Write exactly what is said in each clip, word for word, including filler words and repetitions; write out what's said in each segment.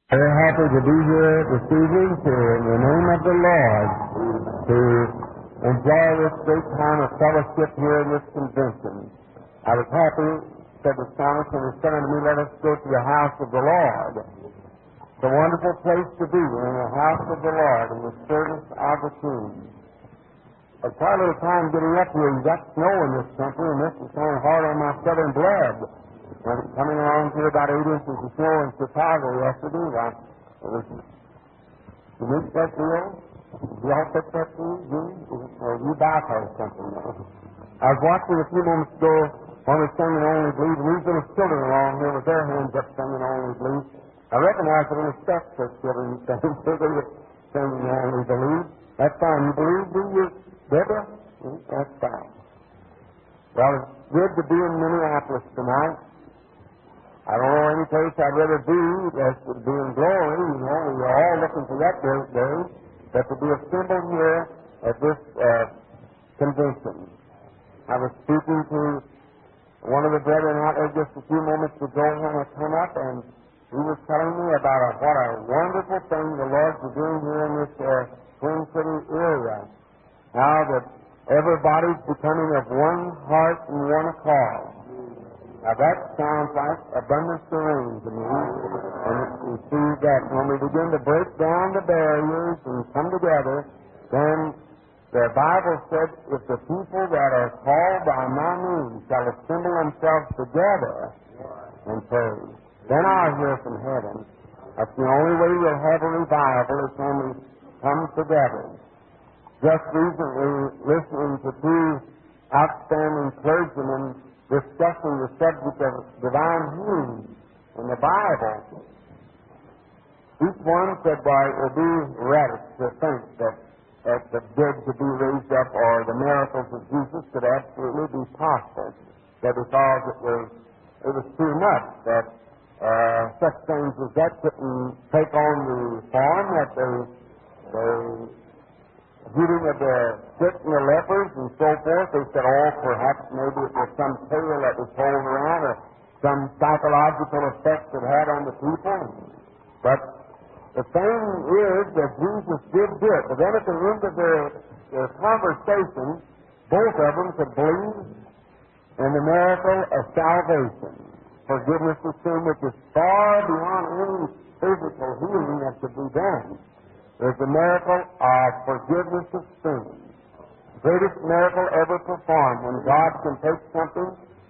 Very happy to be here this evening to, in the name of the Lord, to enjoy this great time of fellowship here in this convention. I was happy, said the psalmist, when he said unto me, let us go to the house of the Lord. It's a wonderful place to be, in the house of the Lord, in the service of the King. It's quite a little time getting up here. You got snow in this country, and this is kind of hard on my southern blood. When it's coming along to about eight inches of snow in Chicago yesterday, well, it was, you meet that deal? Did you all pick that too? You? Or you bypassed something? I was watching a few moments ago when we were singing Only Believe, and these little children along here with their hands up singing Only Believe. I recognize the little steps they're children singing, so they were singing Only Believe. That's fine. You believe, do you, Deborah? That's fine. Well, it's good to be in Minneapolis tonight. I don't know any place I'd rather be as to be in glory. You know, we are all looking for that great day, but to be assembled here at this uh, convention. I was speaking to one of the brethren out there just a few moments ago when I came up, and he was telling me about a, what a wonderful thing the Lord's doing here in this uh, Twin City area. Now that everybody's becoming of one heart and one accord. Now that sounds like abundance of rain to me. And we see that when we begin to break down the barriers and come together, then the Bible said, if the people that are called by my name shall assemble themselves together and pray, then I'll hear from heaven. That's the only way we'll have a revival is when we come together. Just recently, listening to two outstanding clergymen discussing the subject of divine healing in the Bible, each one said, why, it would be radical to think that, that the dead could be raised up or the miracles of Jesus could absolutely be possible. That because it was, it was too much that uh, such things as that couldn't take on the form that they, they healing of the sick and the lepers and so forth. They said, oh, perhaps maybe it was some tale that was told around or some psychological effect it had on the people. But the thing is that Jesus did do it. But then at the end of their, their conversation, both of them could believe in the miracle of salvation, forgiveness of sin, which is far beyond any physical healing that could be done. There's the miracle of forgiveness of sin. The greatest miracle ever performed, when God can take something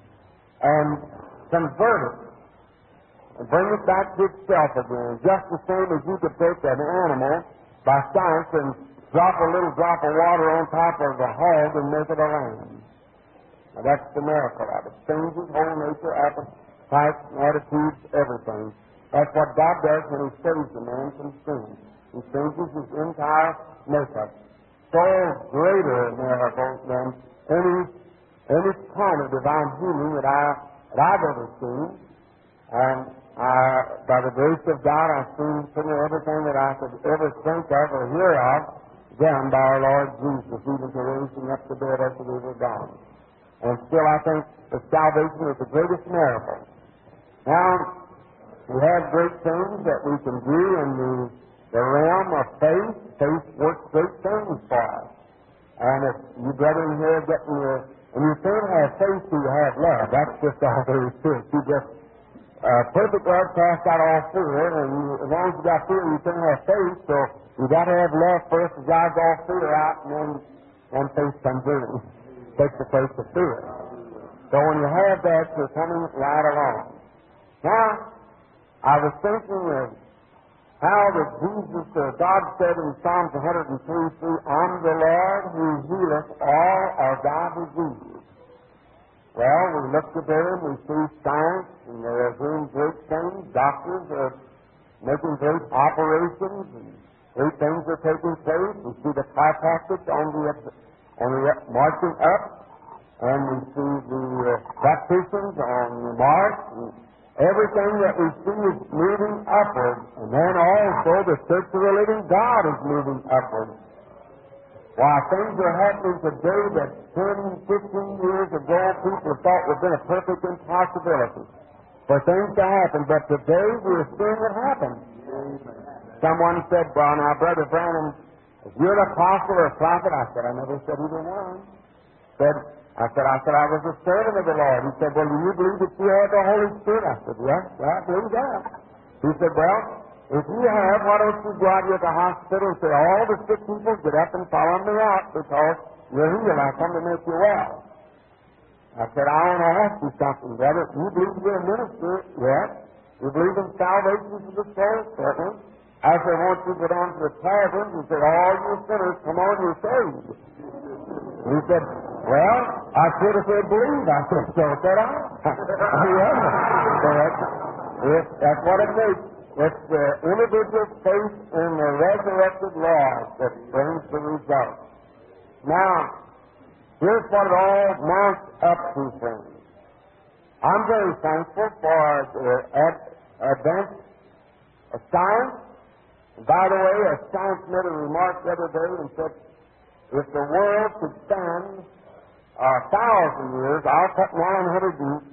and convert it and bring it back to itself again, just the same as you could take an animal by science and drop a little drop of water on top of a hog and make it a lamb. Now that's the miracle of it. Changes whole nature, appetites, attitudes, everything. That's what God does when He saves a man from sin. He changes his entire makeup. So greater a miracle than any any kind of divine healing that, I, that I've ever seen. And I, by the grace of God, I've seen pretty much everything that I could ever think of or hear of done by our Lord Jesus, even to raising up the dead after they were gone. And still I think that salvation is the greatest miracle. Now, we have great things that we can do in the The realm of faith. Faith works great things for us. And if you brethren here getting your, and you can't have faith till you have love. That's just all there is to it. You just, uh, perfect love casts out all fear, and you, as long as you got fear, you can't have faith, so you got to have love first to drive all fear out, and then, then faith comes in and takes the place of fear. So when you have that, you're coming right along. Now, I was thinking of how that Jesus, uh, God said in Psalms one hundred three, I'm the Lord who healeth all of thy diseases. Well, we look today and we see science, and they're doing great things. Doctors are making great operations, and great things are taking place. We see the chiropractic on the, on the marching up, and we see the uh, practitioners on the march. And everything that we see is moving upward. And then also the Church of the Living God is moving upward. Why, things are happening today that ten, fifteen years ago people thought would have been a perfect impossibility for things to happen. But today we're seeing it happen. someone said, well, now, Brother Branham, if you're an apostle or a prophet, I said, I never said either one. Said, I said, I said, I was a servant of the Lord. He said, well, do you believe that you have the Holy Spirit? I said, yes, yeah, I believe that. He said, well, if you have, why don't you go out here at the hospital and say, all the sick people get up and follow me out because you're healed. I come to make you well. I said, I want to ask you something, brother. You believe you're a minister? Yes. You believe in salvation for the soul? Certainly. I said, I want you to go down to the tavern and say, all you sinners, come on, you're saved. He said, well, I should have said believe. I said, so said I. Yeah. So that's, it's, that's what it takes. It's the individual faith in the resurrected Lord that brings the result. Now, here's what it all amounts up to, friends. I'm very thankful for the ad- advance of science. And by the way, a science made a remark the other day and said, if the world could stand a thousand years, I'll cut nine hundred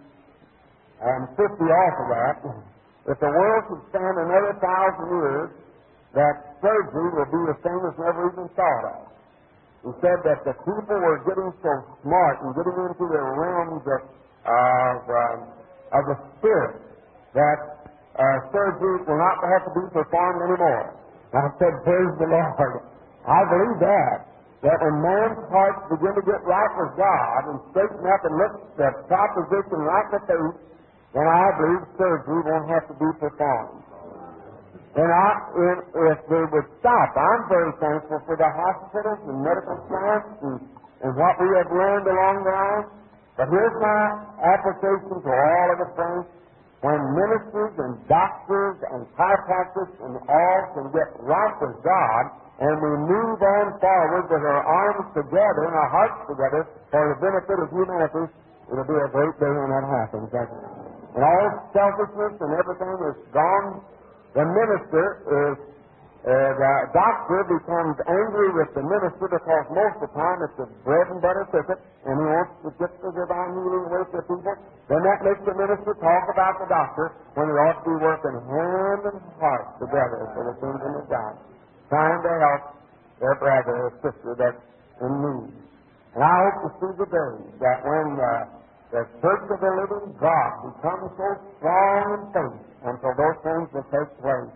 and fifty off of that. If the world could stand another thousand years, that surgery will be the same as never even thought of. He said that the people were getting so smart and getting into the realms of, of, uh, of the spirit that uh, surgery will not have to be performed anymore. And I said, praise the Lord. I believe that. That when man's hearts begin to get right with God and straighten up and look the proposition right in the face, then I believe surgery won't have to be performed. And I, if, if they would stop, I'm very thankful for the hospitals and medical science and, and what we have learned along the line. But here's my application to all of the friends. When ministers and doctors and chiropractors and all can get right with God, and we move on forward with our arms together and our hearts together for the benefit of humanity, it'll be a great day when that happens. And all selfishness and everything is gone. The minister is, uh, the doctor becomes angry with the minister because most of the time it's a bread and butter ticket, and he wants to get the divine healing away from the people. Then that makes the minister talk about the doctor when he ought to be working hand and heart together for the kingdom of God, trying to help their brother or sister that's in need. And I hope to see the day that when uh, the church of the living God becomes so strong in faith until those things will take place.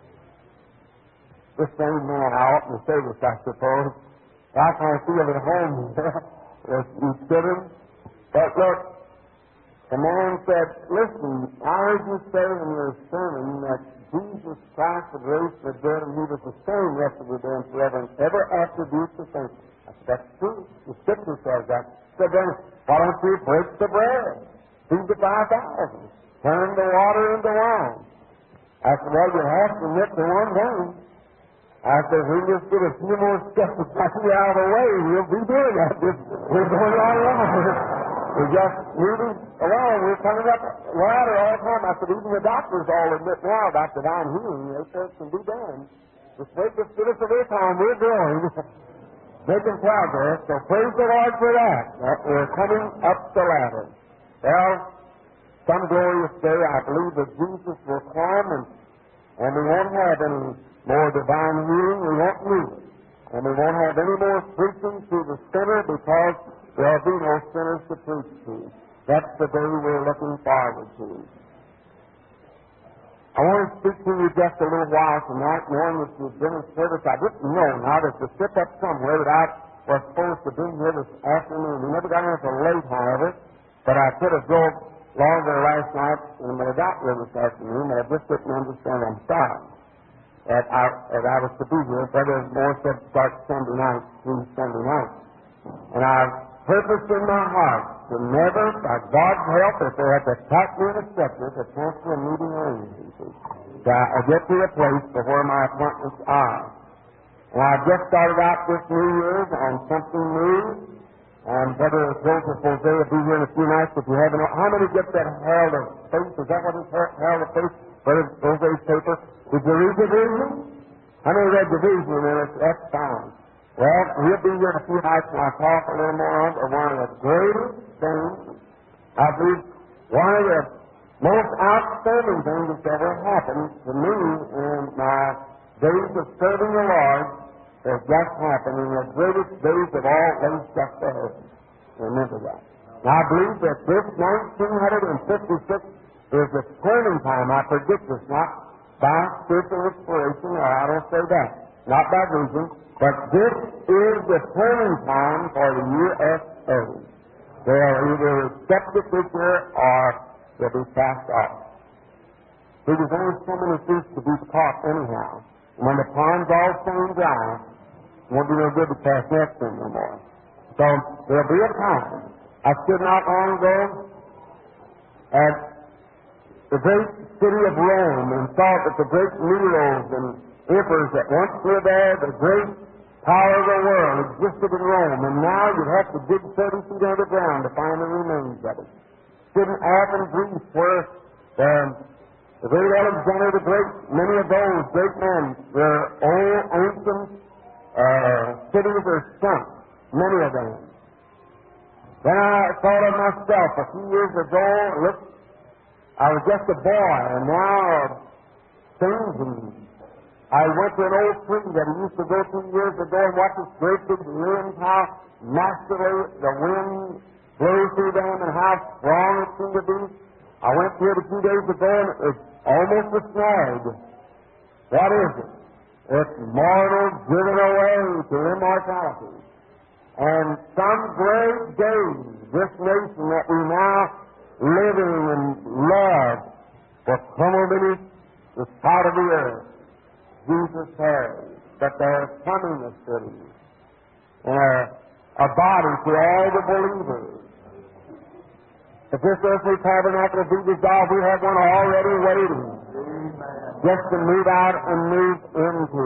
This same man, I ought to say this, I suppose. I kind of feel at home here as he's sitting. But look, the man said, listen, I heard you say in your sermon that Jesus Christ had raised the dead and he was the same yesterday, today, and forever, and ever attributes the same. I said, that's true. The Scripture says that. So then, why don't you break the bread? Feed the five thousand. Turn the water into wine. I said, well, you have to admit to one thing. I said, if we just get a few more steps out of the way, we'll be doing that. Just, we're going right along. We're just moving along. We're coming up the ladder all the time. I said, even the doctors all admit now about divine healing. They say it can be done. Just wait just give us a little time. We're growing. Making progress. So praise the Lord for that. That we're coming up the ladder. Well, some glorious day, I believe that Jesus will come and, and we won't have any more divine healing. We won't need it. And we won't have any more preaching to the sinner because there'll be no sinners to preach to. That's the day we're looking forward to. I want to speak to you just a little while tonight, knowing that you've been in service. I didn't know now that to sit up somewhere that I was supposed to be here this afternoon. We never got in until late, however, but I could have drove longer last night and I got here this afternoon, but I just didn't understand. I'm sorry that I, that I was to be here. Brother Moore said start Sunday night, through Sunday night. And I've purposed in my heart to never, by God's help, if they had to attack me in a scepter, to cancel a meeting or anything. I get to a place to where my appointments are. And I've just started out this New Year's on something new. And Brother Joseph Jose will be here in a few nights if you haven't. How many get that Herald of Faith? Is that what it's Herald of Faith? Brother Jose's paper. Did you read the vision? How many read the vision? And it's, that's fine. Well, we'll be here in a few nights and I'll talk a little more on it. One of the greatest things, I believe, one of the most outstanding things that's ever happened to me in my days of serving the Lord has just happened, and the greatest days of all lays just ahead. Remember that. Now, I believe that this nineteen fifty-six is the turning time. I predict this not by spiritual inspiration, or I don't say that, not by vision, but this is the turning time for the U S A. They'll either accept it this year or they'll be cast off. See, there's only so many fish to be caught anyhow. And when the pond's all seen dry, it won't be no good to cast nets in no more. So there'll be a time. I stood not long ago at the great city of Rome and thought that the great Neros and emperors that once were there, the great power of the world, existed in Rome, and now you'd have to dig thirty feet underground to find the remains of it. Stood in Athens, Greece, where the, the great Alexander the Great, many of those great men, their old ancient uh, cities are sunk, many of them. Then I thought of myself a few years ago, look, I was just a boy, and now things, and I went to an old tree that I used to go to years ago and watch this great big limbs, how masterly the wind blows through them and how strong it seemed to be. I went to it a few days ago and it was almost a snag. What is it? It's mortal driven away to immortality. And some great days, this nation that we now living and love will come over the side of the earth. Jesus has, but there is coming a city and a, a body to all the believers. If this earthly tabernacle be dissolved, we have one already waiting just to move out and move into.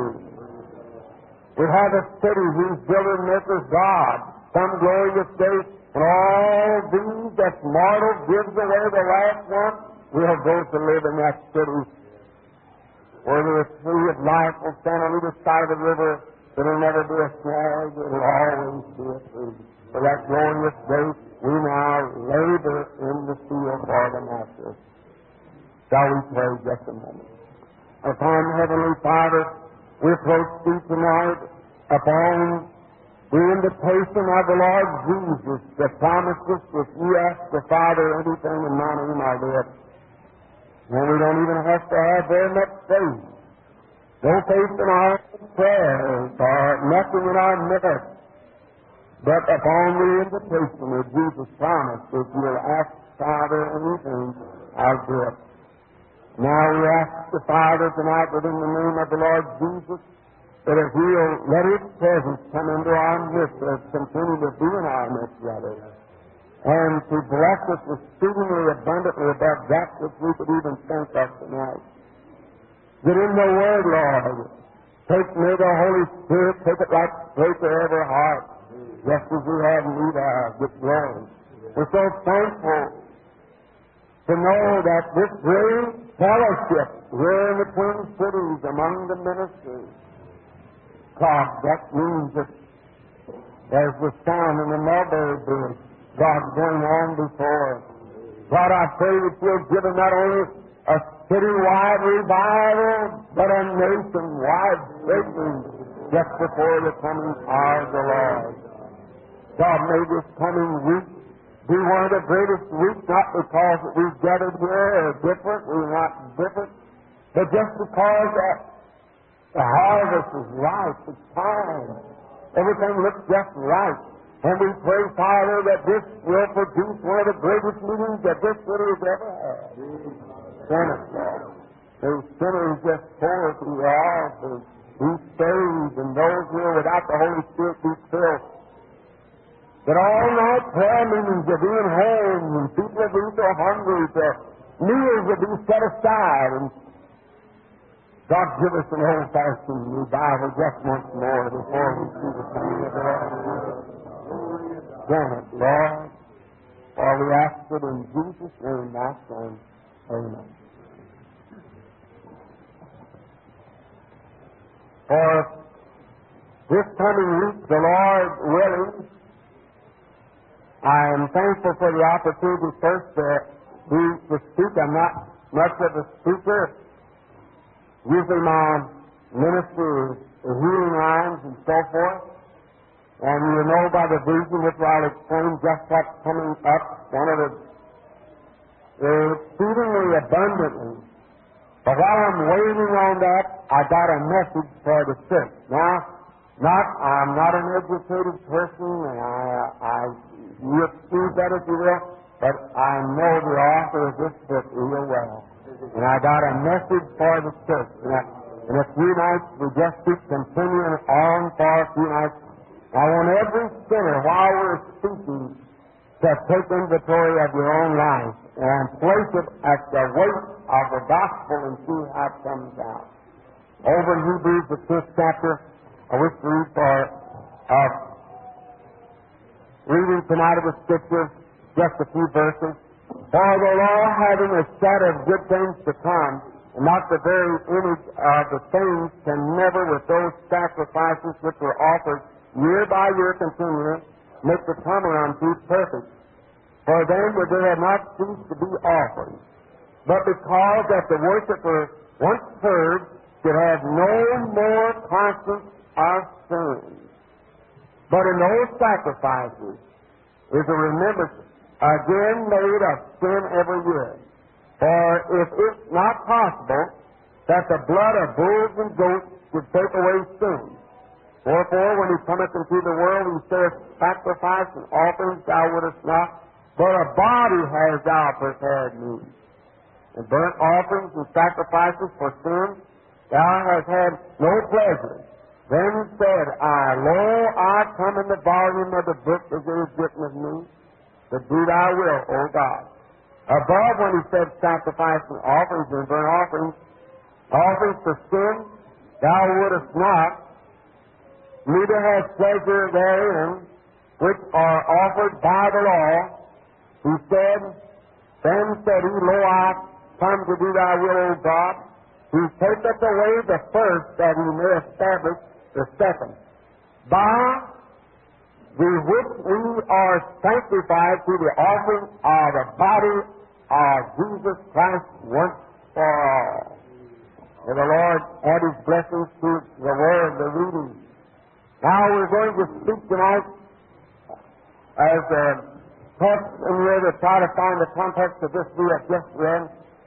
We have a city whose builder and maker is God, some glorious day, and all these that mortal gives away the last one, we'll go to live in that city where the tree of life will stand on either side of the river. It'll never be a snag. It'll always be a tree. For that glorious day, we now labor in the field for the Master. Shall we pray just a moment? Upon Heavenly Father, we approach Thee tonight upon the invitation of the Lord Jesus that promises if you ask the Father anything in my name, I'll do it. And we don't even have to have very much faith. No faith in our prayers or nothing in our merits. But upon the invitation of Jesus' promise, if you'll ask Father anything, I'll do it. Now we ask the Father tonight within the name of the Lord Jesus that if He'll let His presence come into our midst as continue to be in our midst, brother, and to bless us exceedingly abundantly above that which we could even think of tonight. Get in the Word, Lord. Take me the Holy Spirit, take it right straight to every heart, just as we have need of, with glory. We're so thankful to know that this great fellowship here in the Twin Cities among the ministers, God, that means that there's the sound in the Mulberry Bush, God going on before. God, I pray that you'll give them not only a citywide revival, but a nationwide shaking just before the coming hour of the Lord. God, may this coming week be one of the greatest weeks, not because that we've gathered here or different, we're not different, but just because that the harvest is right, it's time. Everything looks just right. And we pray, Father, that this will produce one of the greatest meetings that this city has ever had. Sinners, Lord. Those sinners just pour through the altar, be saved, and those who are without the Holy Spirit be filled. That all night prayer meetings are being home, and people are being so hungry that meals will be set aside. And God, give us an old-fashioned revival just once more before we see the coming of the Lord. Grant it, Lord, for we ask it in Jesus' name, my Son. Amen. For this coming week, the Lord willing, I am thankful for the opportunity first to be to speak. I'm not much of a speaker. Usually my minister the healing lines and so forth. And you know by the vision, which I'll explain just what's coming up, one of the exceedingly abundantly. But while I'm waiting on that, I got a message for the church. Now, not I'm not an educated person, and I, I you excuse that if you will, but I know the author of this book real well. And I got a message for the church. And a, in a few nights, we just keep continuing on for a few nights. I want every sinner, while we're speaking, to take inventory of your own life and place it at the weight of the gospel and see how it comes out. Over in Hebrews, the fifth chapter, I wish to read for uh, reading tonight of the Scripture, just a few verses. For the law, having a shadow of good things to come, and not the very image of the things, can never, with those sacrifices which were offered year by year continually, make the comer unto perfect. For then would they have not ceased to be offered. But because that the worshiper once heard should have no more conscience of sin. But in those sacrifices is a remembrance again made of sin every year. For if it's not possible that the blood of bulls and goats should take away sin, wherefore when he cometh into the world, he saith, sacrifice and offerings thou wouldest not, but a body hast thou prepared me. And burnt offerings and sacrifices for sin thou hast had no pleasure. Then said I, Lo, I come in the volume of the book as it is written of me, to do thy will, O God. Above, when he said sacrifice and offerings and burnt offerings, offerings for sin, thou wouldest not, neither hast pleasure therein, which are offered by the law. He said, then said he, Lo, I come to do thy will, O God. He taketh away the first, that he may establish the second. By the which we are sanctified through the offering of the body of Jesus Christ once for all. May the Lord add his blessings to the word, the reading. Now we're going to speak tonight as a text in here to try to find the context of this we have just read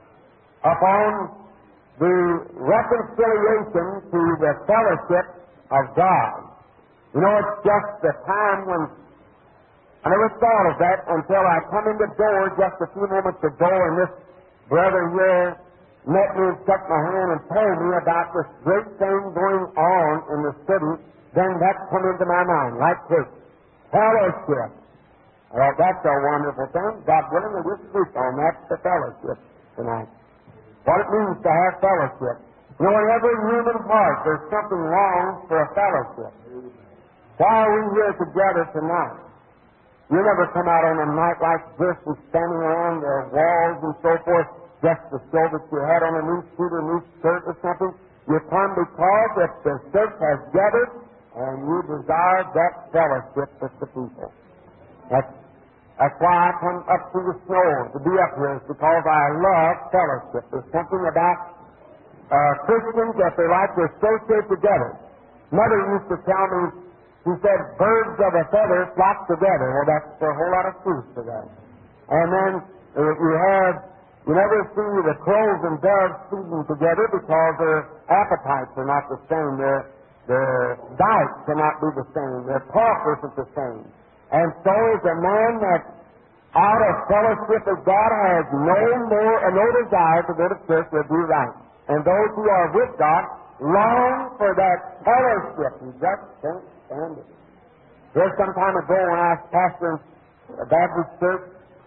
upon the reconciliation to the fellowship of God. You know, it's just the time when I never thought of that until I come in the door just a few moments ago, and this brother here met me and shook my hand and told me about this great thing going on in the city. Then that come into my mind, like this, fellowship. Well, that's a wonderful thing. God willing, we'll speak on that, the fellowship, tonight. What it means to have fellowship. You know, in every human heart, there's something wrong for a fellowship. Why are we here together tonight? You never come out on a night like this and standing around the walls and so forth just to show that you had on a new suit or new shirt or something. You come because that the church has gathered and you desire that fellowship with the people. That's, that's why I come up through the snow to be up here, is because I love fellowship. There's something about uh, Christians that they like to associate together. Mother used to tell me, she said, birds of a feather flock together. Well, that's a whole lot of truth to that. And then uh, you have, you never see the crows and doves feeding together because their appetites are not the same. Their, their diet cannot be the same. Their talk isn't the same. And so is a man that out of fellowship with God has no more, uh, no desire to go to church or do right. And those who are with God long for that fellowship. You just can't stand it. There's some time ago when I was pastoring a Baptist church,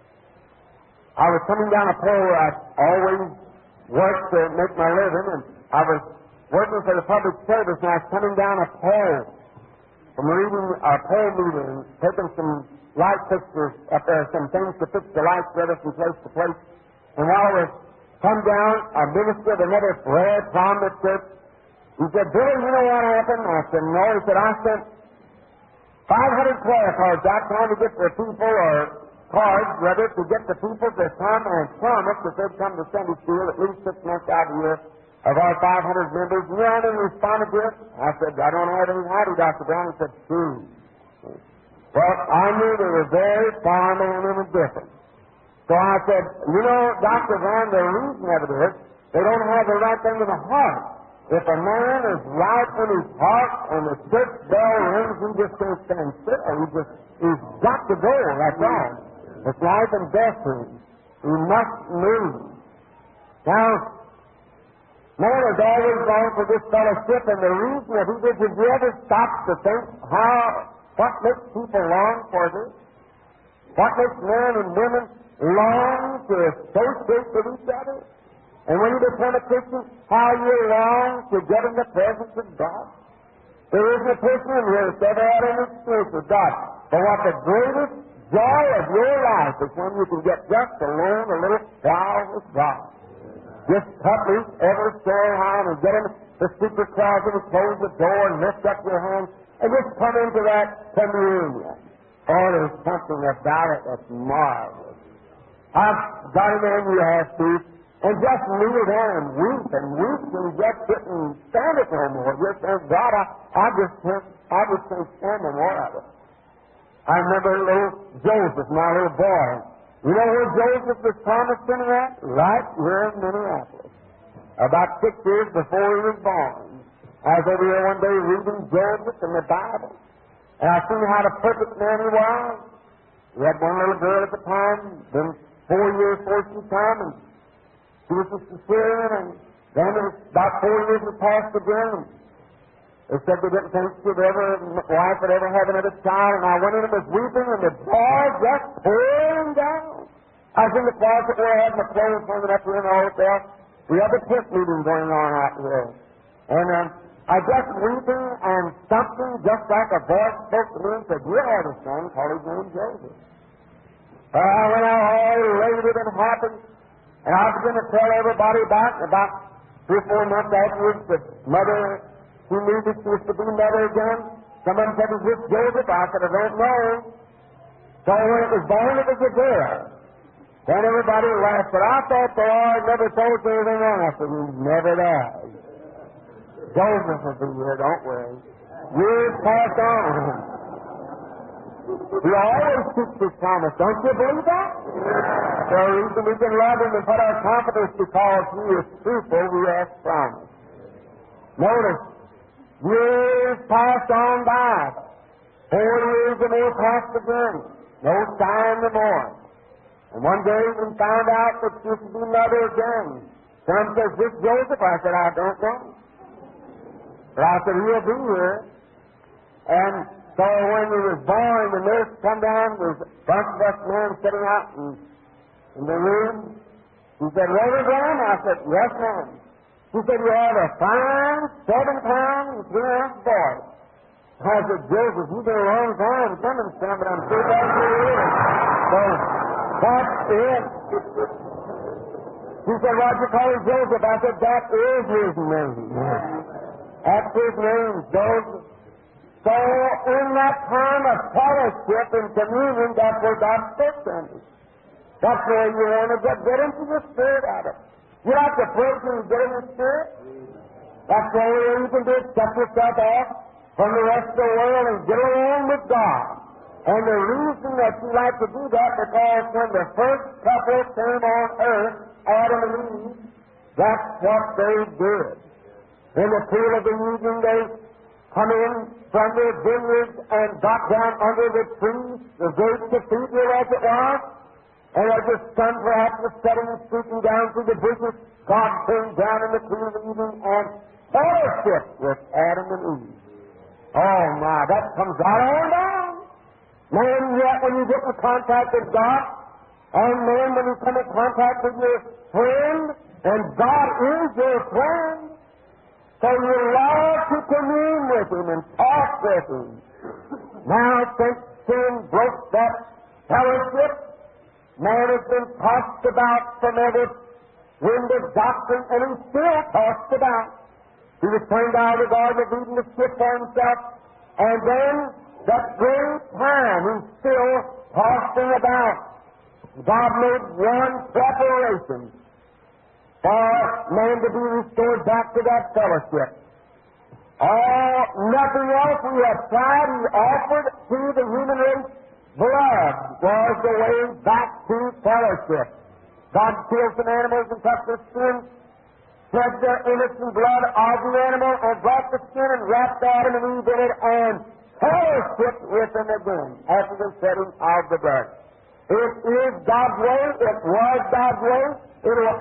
I was coming down a pole where I always worked to make my living, and I was working for the public service, and I was coming down a pole from reading a pole meter and taking some light fixtures up there, some things to fix the lights rather from place to place. And while I was come down, a minister of another prayer prominent church, he said, Billy, you know what happened? I said, no. He said, I sent five hundred prayer cards out trying to get the people, or cards, rather, to get the people to come and promise that they'd come to Sunday school at least six months out of the year of our five hundred members. You know how they responded to it? I said, I don't have any howdy, Doctor Brown. He said, two. Well, I knew they were very fond of him and different. So I said, you know, Doctor Brown, the reason of it is they don't have the right thing in the heart. If a man is right in his heart and the church bell rings, he just can't stand still. He just, he's got to go, that's all. It's life and death to him. He must move. Now, man has always gone for this fellowship, and the reason that he did, did you ever stop to think how, what makes people long for this? What makes men and women long to associate with each other? And when you become a Christian, how you long to get in the presence of God? There isn't a person in here that's ever had an experience with God. But what the greatest joy of your life is when you can get just alone a little while with God. Just cut loose every story high and get in the secret closet and close the door and lift up your hands and just come into that communion. Oh, there's something about it that's marvelous. I've got a man you have to, and just kneel down and weep and weep and just couldn't stand it no more. Just thank God, I, I just can't, I just can't stand no more of it. I remember little Joseph, my little boy. You know where Joseph was promised in that? Right here in Minneapolis. About six years before he was born. I was over here one day reading Joseph in the Bible. And I seen how the perfect man he was. He had one little girl at the time, been four years before she come, and she was just a Syrian, and then it was about four years had passed again. And they said they didn't think she'd ever, wife would ever have another child, and I went in and was weeping, and the joy just pouring down. I was in the closet where I had my clothes hanging up here in the hotel. We had the tent meeting going on out here. And um, I just weeping, and something just like a voice spoke to me and said, you had a son called his name Joseph. Uh, I went out all elated and happy, and I began to tell everybody about it. About three or four months afterwards, the mother, she knew that she was to be mother again. Some of them said, is this Joseph? I said, I don't know. So when it was born, it was a girl. Then everybody laughed, but I thought the Lord never told you anything wrong. I said, He never does. Joseph will be here, don't worry. Years pass on. He always keeps His promise. Don't you believe that? So the reason we can love Him and put our confidence because He is truthful, we have promised. Notice, years passed on by. Four years and more passed again. No sign no more. And one day we found out that she was to be mother again. Some says, this Joseph? I said, I don't know. But I said, he'll be here. And so when he was born, the nurse come down, there's a bunch of us men sitting out in, in the room. She said, Reverend Graham? I said, yes, ma'am. She said, you have a fine seven pound and three ounce boy. I said, Joseph, you've been a long time coming, son, but I'm so glad you're here. So, that's it. She said, why'd you call him Joseph? I said, that is his name. That's his name, Joseph. So, in that time of fellowship and communion, that's where God spoke to me. That's where you want to get, get into the spirit of it. You like to pray till you get in the spirit? That's the only way you can do it. Shut yourself off from the rest of the world and get along with God. And the reason that you like to do that, because when the first couple came on earth, Adam and Eve, that's what they did. In the cool of the evening, they come in from their vineyards and got down under the trees, the great cathedral as it was, and as the sun perhaps was setting and streaking down through the bushes, God came down in the cool of the evening and fellowship with Adam and Eve. Oh my, that comes right on down. Man, yet when you get in contact with God, and man, when you come in contact with your friend, and God is your friend, so you love to commune with Him and talk with Him. Now, since sin broke that fellowship, man has been tossed about from every wind of doctrine, and he's still tossed about. He was turned out of the Garden of Eden to skip for himself, and then that great time he's still tossing about. God made one preparation. for man to be restored back to that fellowship. Oh, nothing else we have tried. He offered to the human race blood was the way back to fellowship. God killed some animals and took the skin, shed the innocent blood of the animal, and brought the skin and wrapped Adam and Eve in it, and fellowship with them again after the shedding of the blood. It is God's way. It was God's way. It will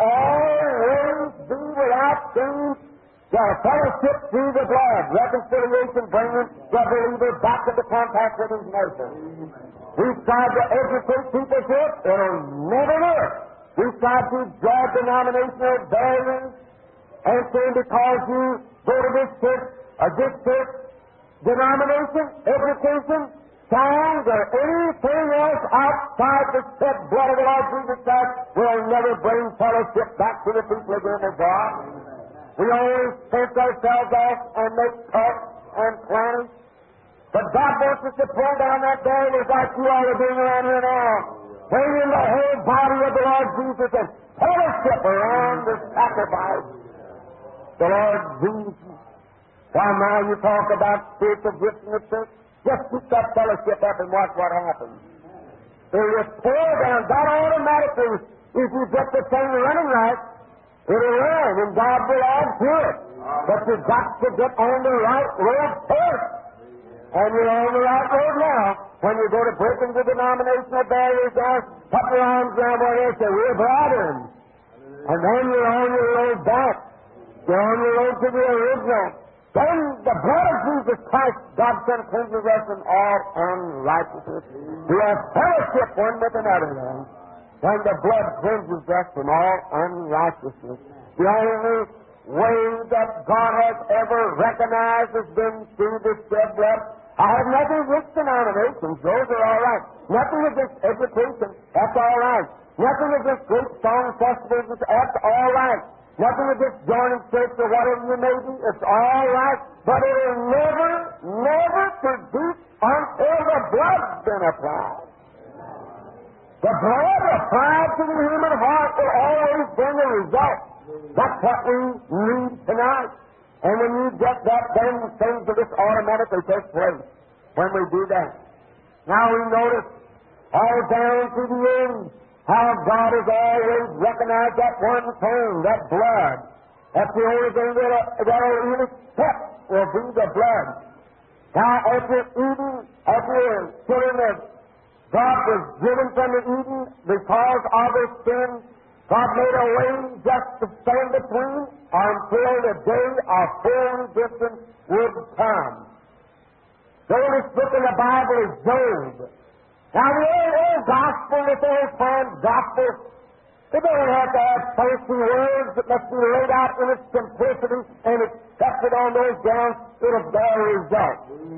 always be without change. The fellowship through the blood, reconciliation, bringing the believer back to the contact with His mercy. We've tried to educate people to it. It'll never work. We've tried to draw denominational barriers and saying because you go to this church or this church, denomination, education, signs, or anything else outside the shed blood of the Lord Jesus Christ will never bring fellowship back to the people again of God. We always fence ourselves off and make cuts and plans. But God wants us to pull down that barrier like you all are doing around here now. Bring in the whole body of the Lord Jesus and fellowship around the sacrifice. The Lord Jesus. While now you talk about spiritual gifts in the church, just keep that fellowship up and watch what happens. It will pull down, God automatically, if you get the thing running right, it'll run, and God will add to it. But you've got to get on the right road first. And you're on the right road now. When you go to break into denominational barriers down, put your arms around where they say, we're brethren. And then you're on your road back. You're on your road to the original. Then the blood of Jesus Christ, God's Son, cleanses us from all unrighteousness. We have fellowship one with another then. When the blood cleanses us from all unrighteousness. The only way that God has ever recognized has been through this shed blood. I have nothing against denominations. Those are all right. Nothing against education. That's all right. Nothing against great song festivals. That's all right. Nothing against joining church or whatever you may be. It's all right. But it will never, never produce until the blood's been applied. The blood applied to the human heart will always bring a result. That's what we need tonight. And when you get that, then things will just automatically take place when we do that. Now we notice all down to the end how God has always recognized that one thing, that blood. That's the only thing that will really accept will be the blood. Now after Eden, after killing the God was driven from the Eden because of his sin. God made a way just to stand between until the day of full redemption would come. The oldest book in the Bible is Job. Now the old, old gospel, this old time gospel, it doesn't have to have fancy words. It must be laid out in its simplicity and accepted on those grounds. It'll bear result.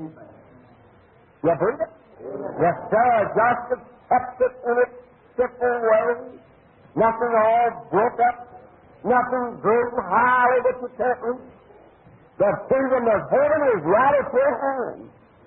You believe it? Yes, sir. Just accept it in its simple way. Nothing all broke up. Nothing great and high that you can't reach. The kingdom of heaven is right at your hand.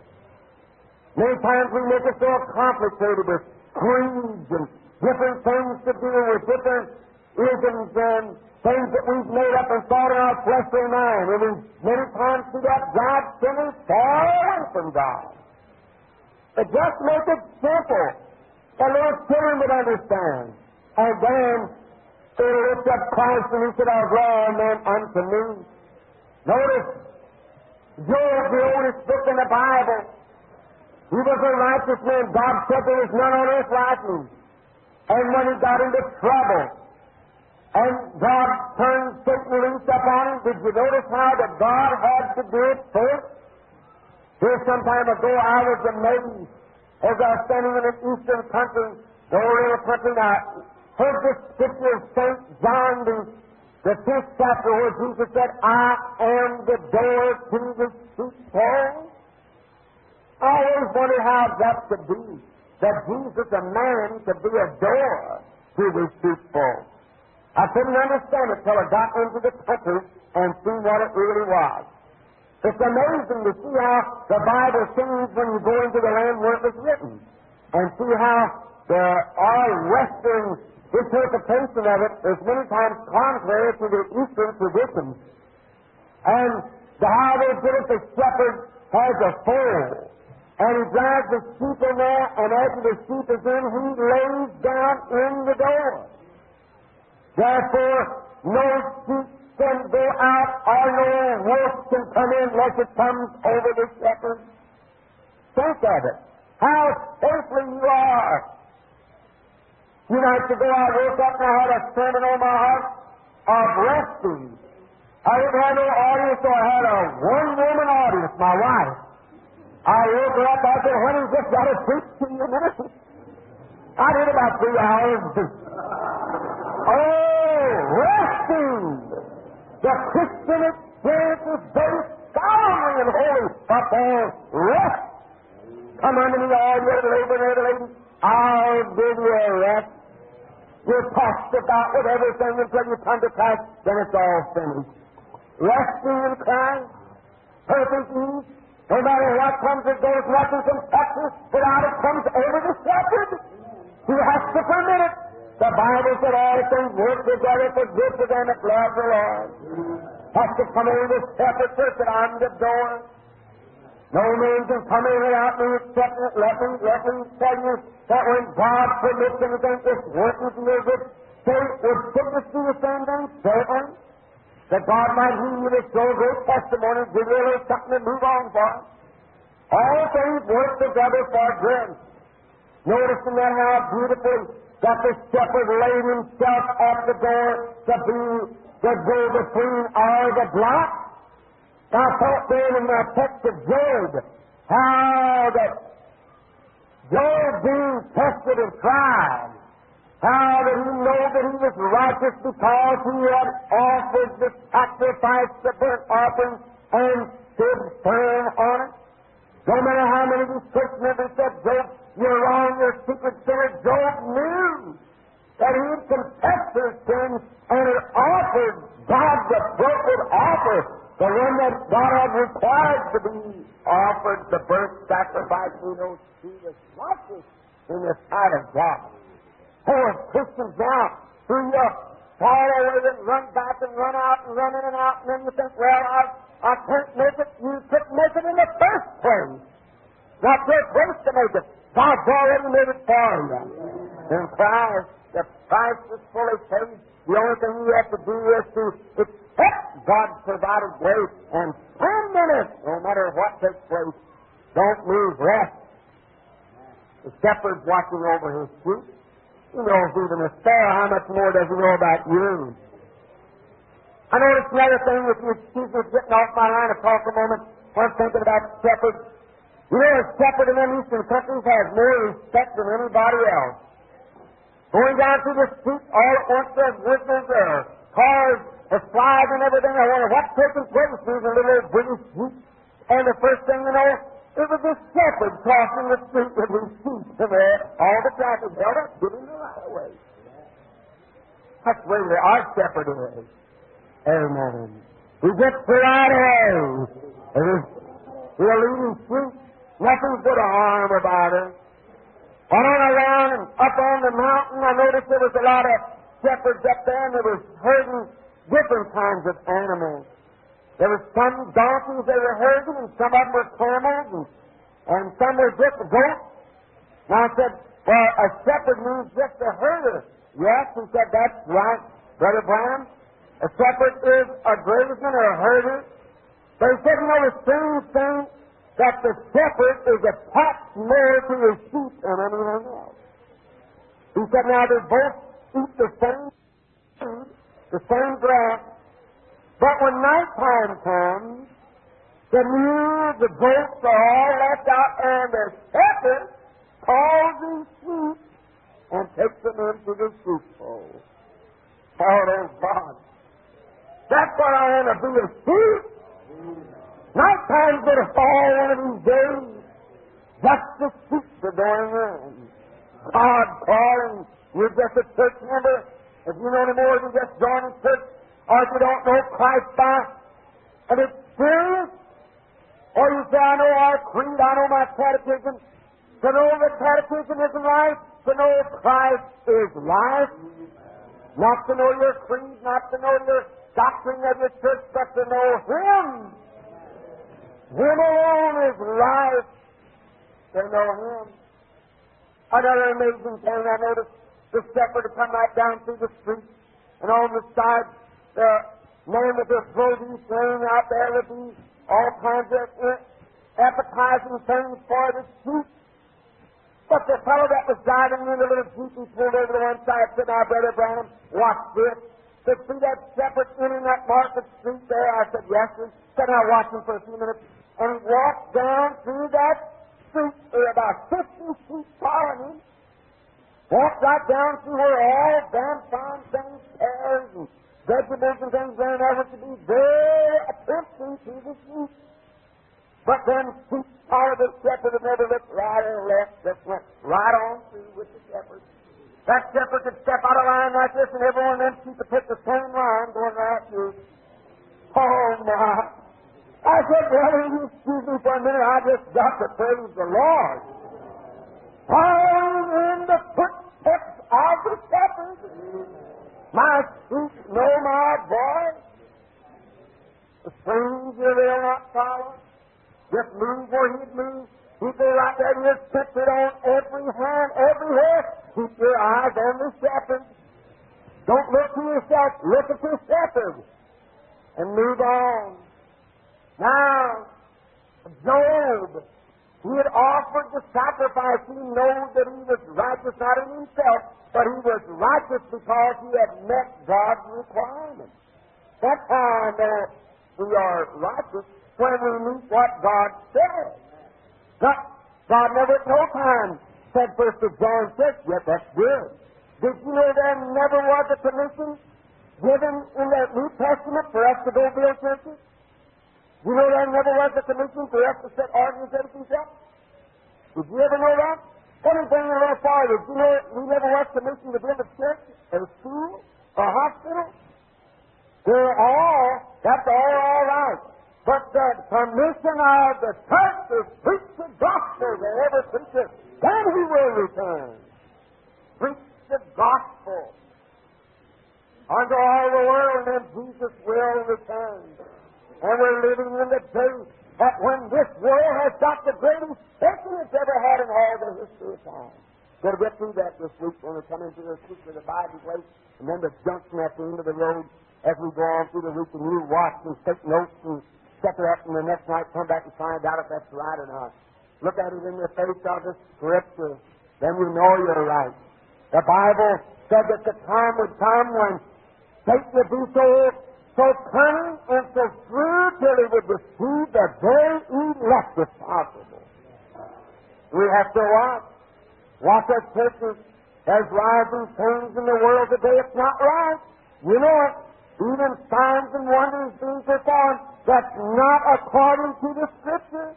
Many times we make it so complicated with creeds and different things to do with different isms and things that we've made up and thought in our fleshly mind. And we many times see that God sinners far away from God. But just make it simple. The little children would understand. And then it'll lift up Christ and he said, I'll draw all men unto me. Notice, Job, the oldest book in the Bible, he was a righteous man. God said there was none on earth like him. And when he got into trouble, and God turned Satan loose upon him, did you notice how that God had to do it first? Here some time ago I was amazed as I was standing in an eastern country, the old little country, and I heard this scripture of Saint John, the, the fifth chapter, where Jesus said, I am the door to the sheepfold. I always wondered how that could be, that Jesus, a man, could be a door to the sheepfold. I couldn't understand it till I got into the country and see what it really was. It's amazing to see how the Bible sings when you go into the land where it was written, and see how the, our Western interpretation of it is many times contrary to the Eastern traditions. And the how they did it, the shepherd has a fold, and he drives the sheep in there, and after the sheep is in, he lays down in the door. Therefore, no sheep can go out, or no wolf can come in unless it comes over the shepherd. Think of it. How safely you are. You know, to go out, woke up, and I had a sermon on my heart of resting. I didn't have no audience, so I had a one-woman audience, my wife. I woke her up, I said, honey, just got to preach to you a minute. I did about three hours. Oh, resting! The Christian experience is based solemnly and holy upon rest. Come unto me, all you that labor and heavy laden, I'll give you a rest. You're tossed about with everything until you come to Christ, then it's all finished. Resting in Christ, perfect ease, no matter what comes or goes, nothing can touch us without it comes over the shepherd. He has to permit it. The Bible said all things work together for good to them that love the Lord. Has to come over the shepherd first, that I'm the door. No man can come in without me except it. Let me, let me tell you that when God permits anything, it's working for your good. Say, would sickness do the same thing? Certainly. That God might heal you to show great testimony, give you a little something to move on for. All things work together for good. Noticing that how beautifully that the shepherd laid himself at the door to be the go-between or the block. I thought there in the text of Job, how that Job being tested and tried, how that he knew that he was righteous because he had offered the sacrifice, the burnt offering, and stood firm on it. No matter how many of these church members said, Job, you're wrong, you're a secret sinner, Job knew that he had confessed his sins and had offered God the appropriate offer, the one that God had required to be offered, the burnt sacrifice. He knows he was righteous in the sight of God. Oh, Christians now, who you fall away and run back and run out and run in and out, and then you think, well, I, I can't make it. You couldn't make it in the first place. Not your place to make it. God's already made it for you. In Christ, the price is fully paid. The only thing you have to do is to accept God's provided grace and stand in it, no matter what takes place. Don't move, rest. The shepherd's watching over his sheep. He knows even a sparrow. How much more does he know about you? I noticed another thing, if you excuse me getting off my line of talk a moment, when I'm thinking about shepherds. You know, a shepherd in them eastern countries has more respect than anybody else. Going down through the street, all at once there's whistles, there are cars, there's flies and everything. I wonder what's taking place through the little British street. And the first thing you know, it was a shepherd crossing the street with his sheep in there. All the traffic held up, giving the right away. That's where our shepherd is. Amen. He gets the right away. We're leading sheep. Nothing's going to harm about her. Went on around and up on the mountain, I noticed there was a lot of shepherds up there, and they were herding different kinds of animals. There were some donkeys they were herding, and some of them were camels, and, and some were just goats. And I said, well, a shepherd means just a herder. Yes, he said, that's right, Brother Branham. A shepherd is a grazesman or a herder. But he said, you know, the strange thing, that the shepherd is attached more to his sheep than anything else. He said, now they both eat the same food, the same grass, but when nighttime comes, the mule, the goats are all left out, and the shepherd calls his sheep and takes them into the sheepfold. Oh, there's God. That's what I want to be, a sheep. Nighttime's going to fall one of these days. Just the sheep are going in. God calling. You're just a church member. If you know any more than just joining church, or if you don't know Christ by an experience, or you say, I know our creed, I know my catechism. To know the catechism isn't right, to know Christ is life. Not to know your creed, not to know your doctrine of your church, but to know Him. Him alone is life. To know Him. Another amazing thing I noticed, the shepherd would come right down through the street, and on the side, the man with his produce laying out there would be all kinds of appetizing things for the sheep. But the fellow that was driving in the little jeep, he pulled over to one side and said, "Now, Brother Branham, watch this." Said, "See that shepherd in in that market street there?" I said, "Yes, sir." Said, "Now, watch him for a few minutes." And he walked down through that street, there were about fifty sheep following him. Walked right down through where all damn fine things, pears and vegetables and things there, and ever to be very tempting to the sheep. But then sheep followed the shepherd and never looked right or left, just went right on through with the shepherd. That shepherd could step out of line like this, and every one of them sheep would pick the same line going right through. Oh, my. I said, "Brother, you excuse me for a minute. I just got to praise the Lord. Following in the footsteps of the shepherd. My sheep know my voice. The stranger they'll not follow. Just move where He'd move. People right there, you're pictured on every hand, everywhere. Keep your eyes on the shepherd. Don't look to yourself. Look at the shepherd. And move on. Now, Job, he had offered the sacrifice. He knows that he was righteous not in himself, but he was righteous because he had met God's requirements. That's how I know we are righteous, when we meet what God said. God, God never at no time said first of John six, yet that's good. Did you know there never was a commission given in the New Testament for us to go build churches? You know there never was a commission for us to set organizations up? Did you ever know that? Let me bring you a little farther. Did you know we never was commissioned to build a church, or a school, or a hospital? They're all, that's all all right. But the commission of the church is preach the gospel to every preacher. Then He will return. Preach the gospel unto all the world, and then Jesus will return. And we're living in the day that when this world has got the greatest shaking it's ever had in all the history of time. Got to get through that this week when we come into the secret of the Bible place, and then the junction at the end of the road as we go on through the week, and you watch and take notes and set it up, and the next night come back and find out if that's right or not. Look at it in the face of the Scripture. Then you know you're right. The Bible said that the time would come when Satan would be so, so cunning and so shrewd till he would deceive the very elect if possible. We have to watch. Watch our churches. There's rising things in the world today. It's not right. You know it. Even signs and wonders being performed. That's not according to the Scripture.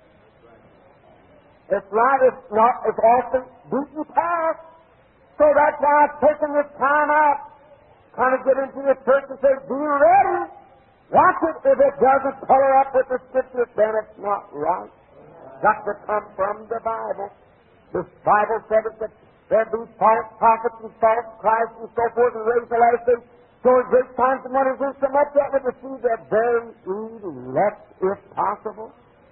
It's right. It's not. It's often beaten past. So that's why I've taken this time out, kind of get into the church and say, "Be ready. Watch it. If it doesn't color up with the Scripture, then it's not right. Got to come from the Bible. The Bible said it that there be false prophets and false Christs and so forth, and raise the last days. So great times and wonders in so much that would deceive the very elect, if possible.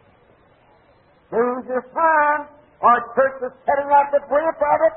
Dangerous time. Our church is setting out the brink of it.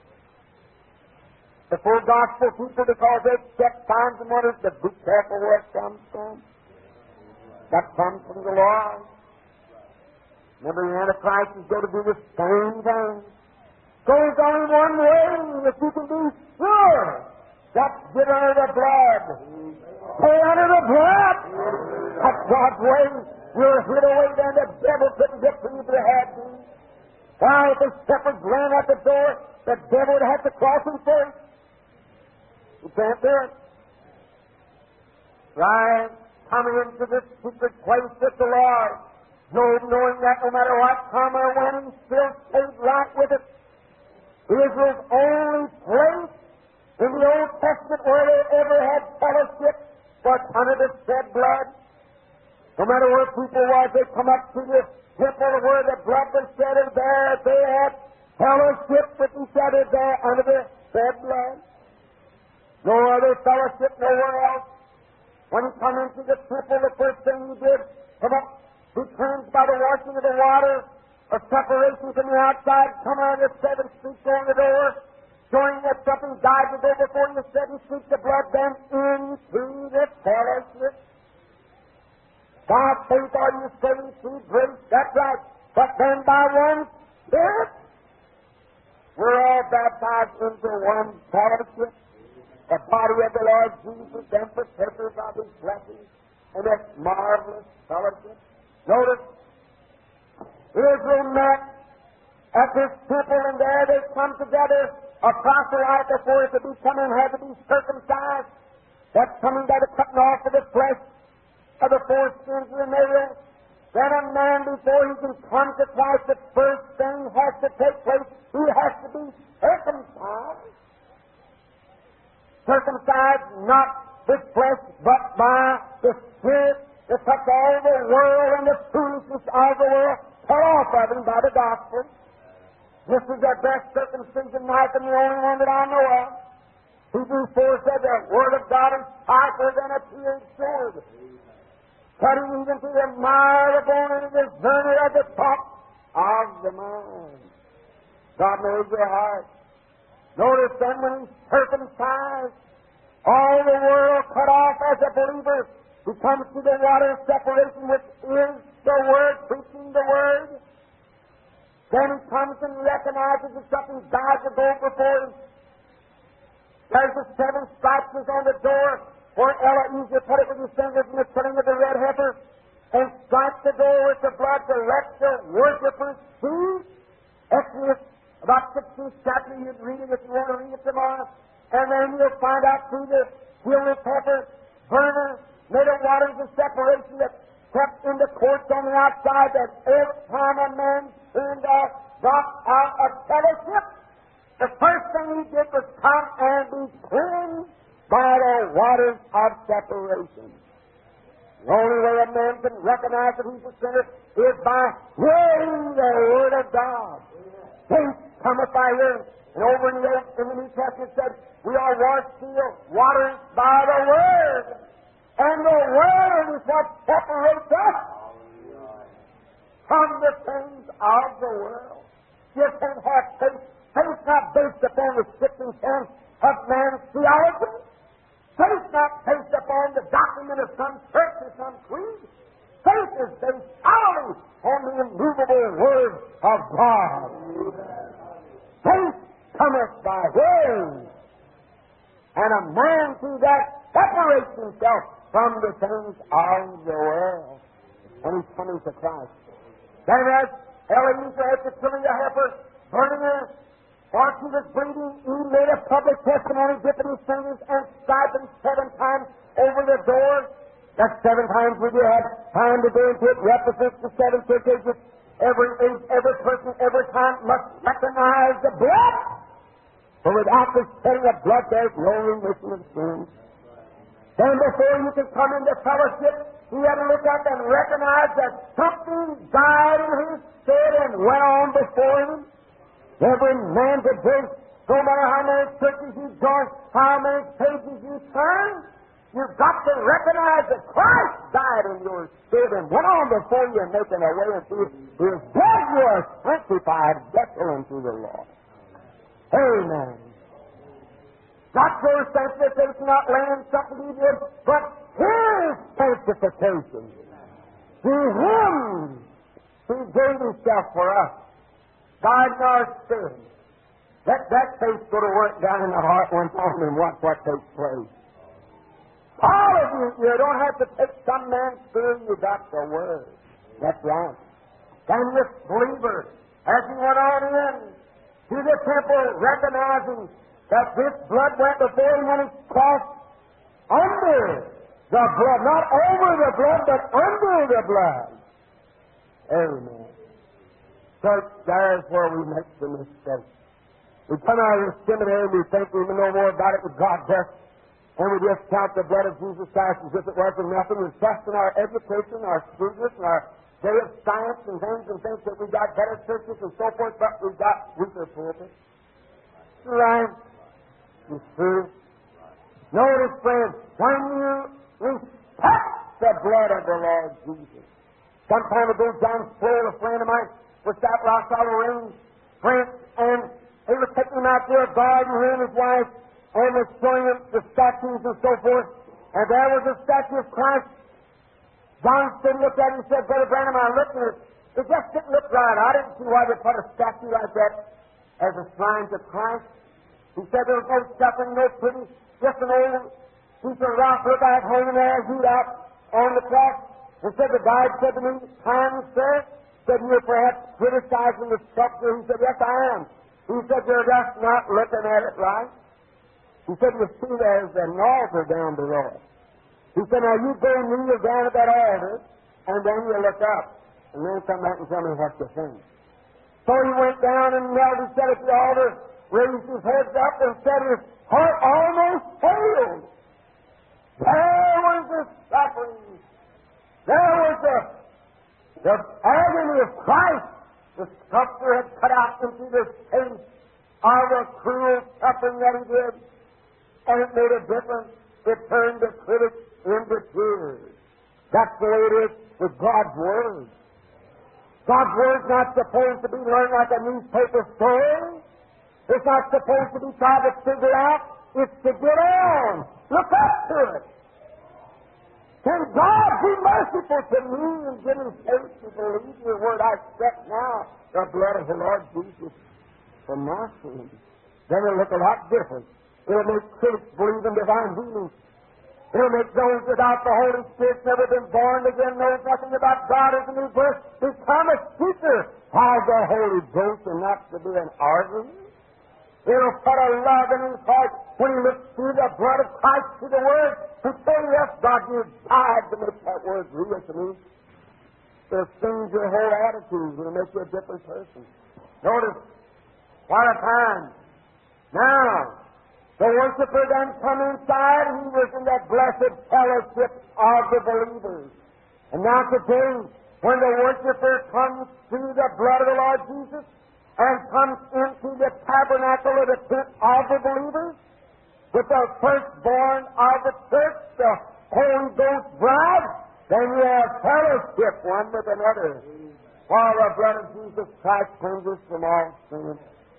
The full gospel people, because they check signs and wonders, but be careful where it comes from. That comes from the Lord. Remember, the Antichrist is going to do the same thing. So there's only one way that you can be sure. That's get under the blood. Stay under the blood. That's God's way. You're hid away there, the devil couldn't get to you if he had to. Why, if the shepherds ran at the door, the devil would have to cross him first. You can't do it. Right? Coming into this secret place with the Lord. Job knowing that no matter what come or went, he still stayed right with it. Israel's only place in the Old Testament where they ever had fellowship was under the shed blood. No matter where people was, they come up to the temple where the blood was shed, and there they had fellowship with each other there under the shed blood. No other fellowship nowhere else. When you come into the temple, the first thing you did, come up, be cleansed by the washing of the water, a separation from the outside, come out of the seven streets on the door, showing that something died to go before you seven streets of blood, then into the fellowship. By faith are you saved through grace, that's right. But then by one Spirit, we're all baptized into one fellowship, the body of the Lord Jesus, and partakers of His blessings, and that marvelous fellowship. Notice, Israel met at this temple, and there they come together. A proselyte, before it could be coming, had to be circumcised. That's coming by the cutting off of the flesh of the foreskins of the nail. Then a man, before he can come to Christ, the first thing has to take place. He has to be circumcised. Circumcised not with flesh, but by the Spirit, to touch all the world and the foolishness of the world, cut off of him by the gospel. This is the best circumcision knife and the only one that I know of. Hebrews four said the Word of God is sharper than a two-edged sword, cutting even to the marrow of the bone and the discerner of the thoughts of the mind. God knows your heart. Notice then when He's circumcised, all the world cut off as a believer, who comes to the water of separation, which is the Word, preaching the Word. Then he comes and recognizes that something died to go before him. There's the seven stripes on the door, where Ella easier put it with his fingers in the cutting of the red heifer, and strike the door with the blood to let the worshippers see. Exodus, about sixteenth chapter, you'd read it if you want to read it tomorrow. And then you'll find out through the healing pepper, burner, made of waters of separation that kept in the courts on the outside, that every time a man turned off, got out of fellowship, the first thing he did was come and be cleansed by the waters of separation. The only way a man can recognize that he's a sinner is by hearing the Word of God. Faith cometh by hearing. And over in the, in the New Testament said, we are washed still, watered by the Word. And the Word is what separates us from the things of the world. You can't have faith. Faith not based upon the sticks and stones of man's theology. Faith not based upon the document of some church or some creed. Faith is based solely on the immovable Word of God. Faith cometh by hearing, and a man through that separates himself from the things of the world, and he's coming to Christ. Then as Eliezer, after killing the heifer, burning her, while she was bleeding, he made a public testimony, dipping his fingers and striping seven times over the door. That's seven times we did have time to go into it, represents the seven church ages. Every age, every person, every time must recognize the blood. For without the shedding of blood, there's no remission of sins. Then before you can come into fellowship, he had to look up and recognize that something died in his stead and went on before him. Every man today, no matter how many churches you join, how many pages you turn, you've got to recognize that Christ died in your stead and went on before you, making a way into His blood. You are sanctified vessel unto the Lord. Amen. Not your sanctification, not laying something He did, but His sanctification. Through Him, He gave Himself for us, died in our sins. Let that faith go to work down in the heart one time and watch what takes place. All of you, you don't have to take some man's spirit, you got the Word. That's right. Then this believer, as he went on in to the temple, recognizing that this blood went before him when he crossed under the blood, not over the blood, but under the blood. Amen. Church, there's where we make the mistake. We come out of the seminary and we think we know more about it than God does. And we just count the blood of Jesus Christ as if it wasn't nothing. We trust in our education, our shrewdness, and our day of science and things and think that we've got better churches and so forth, but we've got weaker pulpits. Right. It's true. Notice, friends, when you respect the blood of the Lord Jesus. Some time ago, John Sproul, a friend of mine, was at Los Alamos Ranch, and he was taking him out to a garden, he and his wife, and was showing him the statues and so forth. And there was a statue of Christ. John stood and looked at it and said, Brother Branham, I looked at it. It just didn't look right. I didn't see why they put a statue like that as a shrine to Christ. He said there was no suffering, no pity, just an old piece of rock look like hanging there, hewed out on the cross. And said the guide said to me, Time, sir, said you're perhaps criticizing the sculpture. He said, Yes, I am. He said, You're just not looking at it right. He said, You see, there's an altar down below. He said, Now you go kneel down at that altar, and then you look up, and then come back and tell me what you think. So he went down and knelt and said at the altar, raised his head up and said his heart almost failed. There was the suffering. There was the, the agony of Christ. The sculptor had cut out into the face of the cruel suffering that he did. And it made a difference. It turned the critics into tears. That's the way it is with God's Word. God's Word's not supposed to be learned like a newspaper story. It's not supposed to be tried to figure out. It's to get on. Look up to it. Can God be merciful to me and give me faith to believe your word? I accept now the blood of the Lord Jesus for my sins. Then it'll look a lot different. It'll make critics believe in divine healing. It'll make those without the Holy Spirit, never been born again, knows nothing about God as a new birth, become a seeker of the Holy Ghost and not to be an argument. It'll put a love in his heart when he looks through the blood of Christ to the Word and say, Yes, God, you died to make that Word real to me. It'll change your whole attitude. It'll make you a different person. Notice, what a time. Now, the worshiper then come inside, and he was in that blessed fellowship of the believers. And now today, when the worshiper comes through the blood of the Lord Jesus, and comes into the tabernacle of the tent of the believers, with the firstborn of the church, the Holy Ghost bride, then you have fellowship one with another. While the blood of Jesus Christ cleanses from all sin.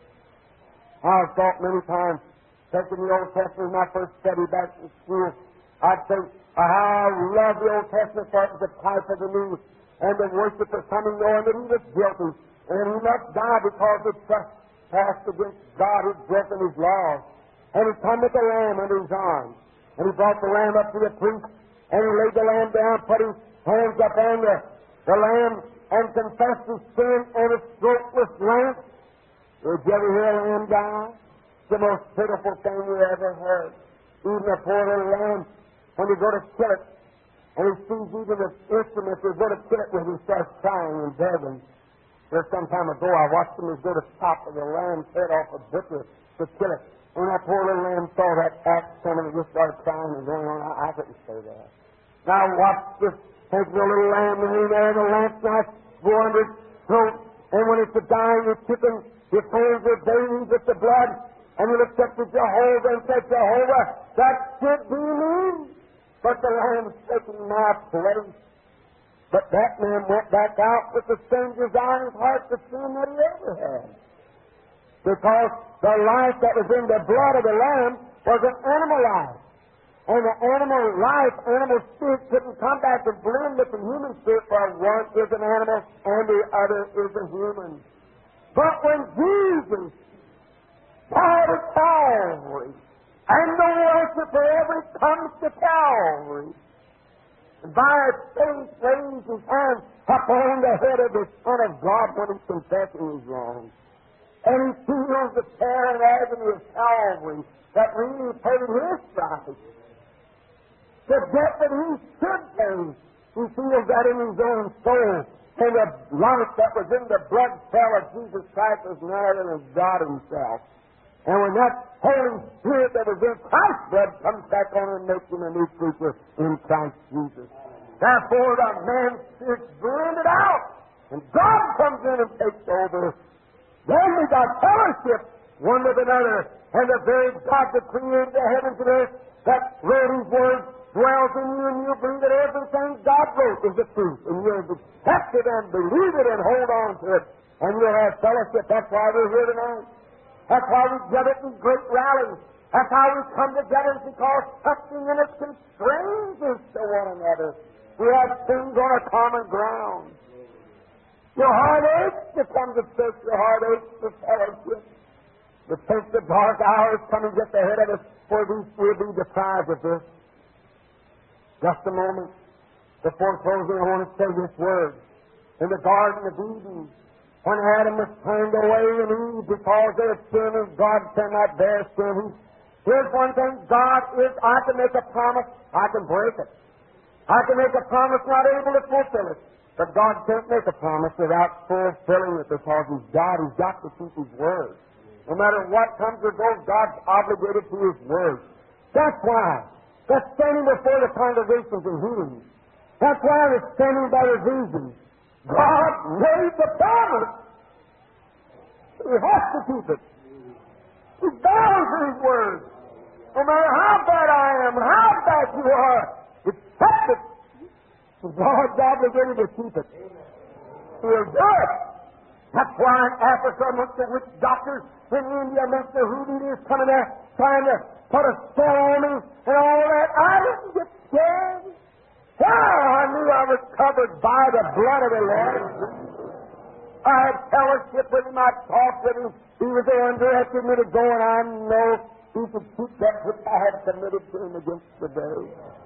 I've thought many times, taking the Old Testament in my first study back in school, I'd say, how I love the Old Testament for it was a type of the New, and the worshiper coming knowing that he was guilty. And he must die because he trespassed against God who had broken his laws. And he come with the lamb under his arm. And he brought the lamb up to the priest, and he laid the lamb down, put his hands up on the, the lamb, and confessed his sin, and his throat was lanced. Did you ever hear a lamb die? It's the most pitiful thing you ever heard. Even a poor little lamb, when you go to kill it, and he sees even the instrument you go to kill it with, he starts crying and begging. There's some time ago, I watched him go to chop the lamb's head off a butcher to kill it. When that poor little lamb saw that axe coming, he just started crying and going on. I, I couldn't say that. Now watch this. Take the little lamb and in there, and the lance knife go under its throat. And when it's a dying, you tip him, you fold your babies with the blood, and you look up to Jehovah and say, Jehovah, that should be me. But the lamb's taking my place. But that man went back out with the same desire in his heart to sin that he ever had. Because the life that was in the blood of the lamb was an animal life. And the animal life, animal spirit couldn't come back and blend with the human spirit, for one is an animal and the other is a human. But when Jesus died at Calvary, and the worshiper ever comes to Calvary, by faith raised his hand upon the head of the Son of God when he's confessing his wrong. And he feels the terror and agony of Calvary that really paid his price. The debt that he should pay, he feels that in his own soul. And the life that was in the blood cell of Jesus Christ was none other than God himself. And when that Holy Spirit that was in Christ's blood comes back on and makes him a new creature in Christ Jesus. Therefore, the man is blended out, and God comes in and takes over. Then we got fellowship one with another, and the very God that created the heavens and earth, that wrote His Word, dwells in you, and you believe that everything God wrote is the truth, and you'll accept it and believe it and hold on to it, and you'll have fellowship. That's why we're here tonight. That's why we gather in great rallies. That's how we come together, because something in us constrains us to one another. We have things on a common ground. Your heart aches to come to church. Your heart aches to fellowship. But since the dark hour is coming just ahead of us, for we will be deprived of this. Just a moment. Before closing, I want to say this word. In the Garden of Eden, when Adam was turned away and Eve because they had sinned, and God cannot bear sin. Here's one thing. God is, I can make a promise, I can break it. I can make a promise, not able to fulfill it. But God can't make a promise without fulfilling it, because He's God. He's got to keep His word. No matter what comes or goes, God's obligated to His word. That's why that's standing before the congregations and healings. That's why they're standing by the visions. God made the promise. He has to keep it. He's bound to His word. No matter how bad I am, how bad you are, accept it. God's obligated to keep it. He'll do it. That's why in Africa, amongst the witch doctors, in India, amongst the hoodoo coming there, trying to put a spell on me and all that, I didn't get scared. Oh, I knew I was covered by the blood of the Lord. I had fellowship with Him. I talked with Him. He was there underacted me to go, and I know He could keep that which I had committed to Him against the day.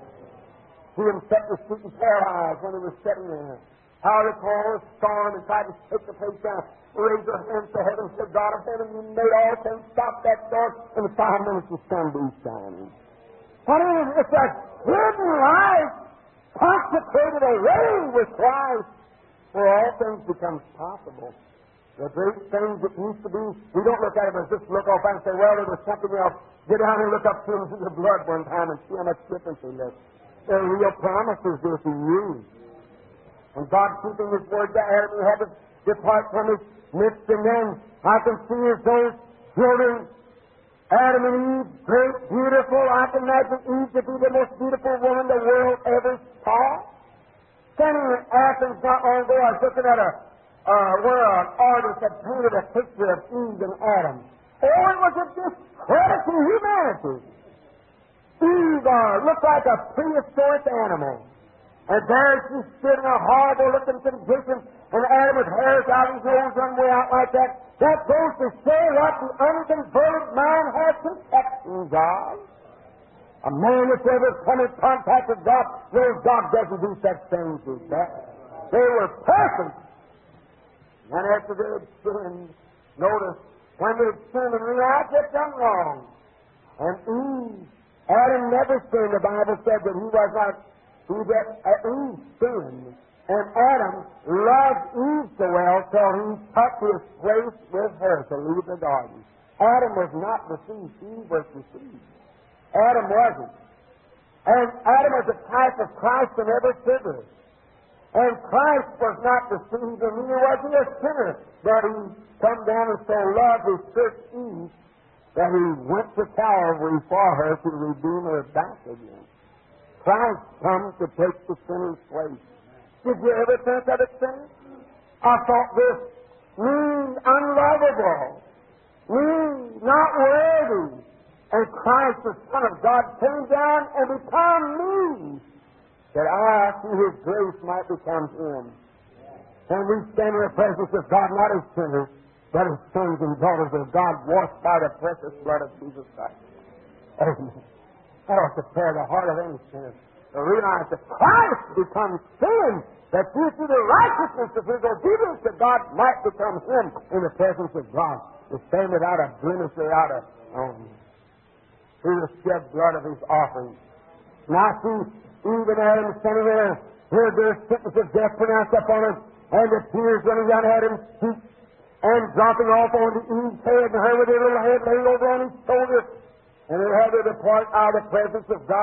He himself was speaking paralyzed when He was sitting there. How the call a storm and tried to take the place down. Raised her hands to heaven and said, God of heaven, You made all things. Stop that storm. In five minutes the sun be shining. What is it? It's a hidden life consecrated away with Christ, where all things become possible. The great things that used to be, we don't look at them as just look off and say, well, there was something else. Get down and look up to Him in the blood one time and see how much difference He left. They're real promises there to you. And God keeping His word to Adam, He had to depart from His midst. And then I can see as those children, Adam and Eve, great, beautiful. I can imagine Eve to be the most beautiful woman the world ever saw. Standing in Athens not long ago, I was looking at a uh, where an artist had painted a picture of Eve and Adam. Oh, it was a discredit to humanity. Eve uh, looked like a prehistoric animal. And there she stood in a horrible-looking condition, and Adam with hairs out his nose run way out like that. That goes to say what the unconverted man has to accept in God. A man that's ever come in contact with God knows God doesn't do such things as that. They were perfect. And after they had sinned, notice, when they had sinned and realized they'd done wrong. And Eve, Adam never sinned. The Bible said that he was not. He that Eve sinned, and Adam loved Eve so well till he took his place with her to leave the garden. Adam was not deceived, Eve was deceived. Adam wasn't. And Adam was a type of Christ in every figure. And Christ was not deceived, and neither was he a sinner. But He come down and so loved His church Eve that He went to Calvary for her to redeem her back again. Christ comes to take the sinner's place. Did you ever think of it, sinner? I thought this means unlovable, means not worthy. And Christ, the Son of God, came down and became me, that I, through His grace, might become Him. And we stand in the presence of God, not as sinners, but as sons and daughters of God, washed by the precious blood of Jesus Christ. Amen. That ought to prepare the heart of any sinner to realize that Christ becomes sin, that you through the righteousness of His obedience to God might become Him in the presence of God, to stand without a blemish or without a um, through the shed blood of His offering. Now see, even Adam standing there, heard their sentence of death pronounced upon us, and the tears running down Adam's cheeks, and dropping off onto Eve's head, and her with her little head laid over on his shoulder. And they had to depart out of the presence of God.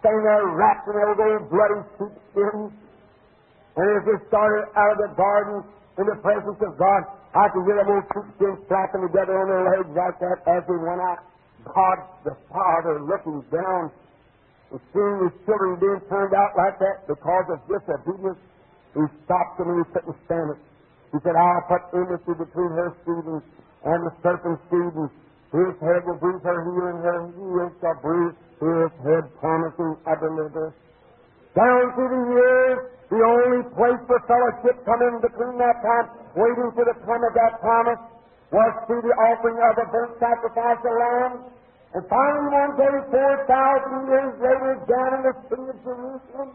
standing there wrapped in those old bloody sheepskins. And as they started out of the garden in the presence of God, I could hear them old sheepskins flapping together on their legs like that as they went out. God the Father looking down and seeing His children being turned out like that because of disobedience, He stopped them and He couldn't stand it. He said, I'll put enmity between her seed and the serpent's seed, and his head will bruise her heel, and her heel shall bruise his head, promising a deliverer. Down through the years, the only place for fellowship coming between that time, waiting for the time of that promise, was through the offering of a burnt sacrifice of lamb. And finally, one day, four thousand years later, down in the city of Jerusalem,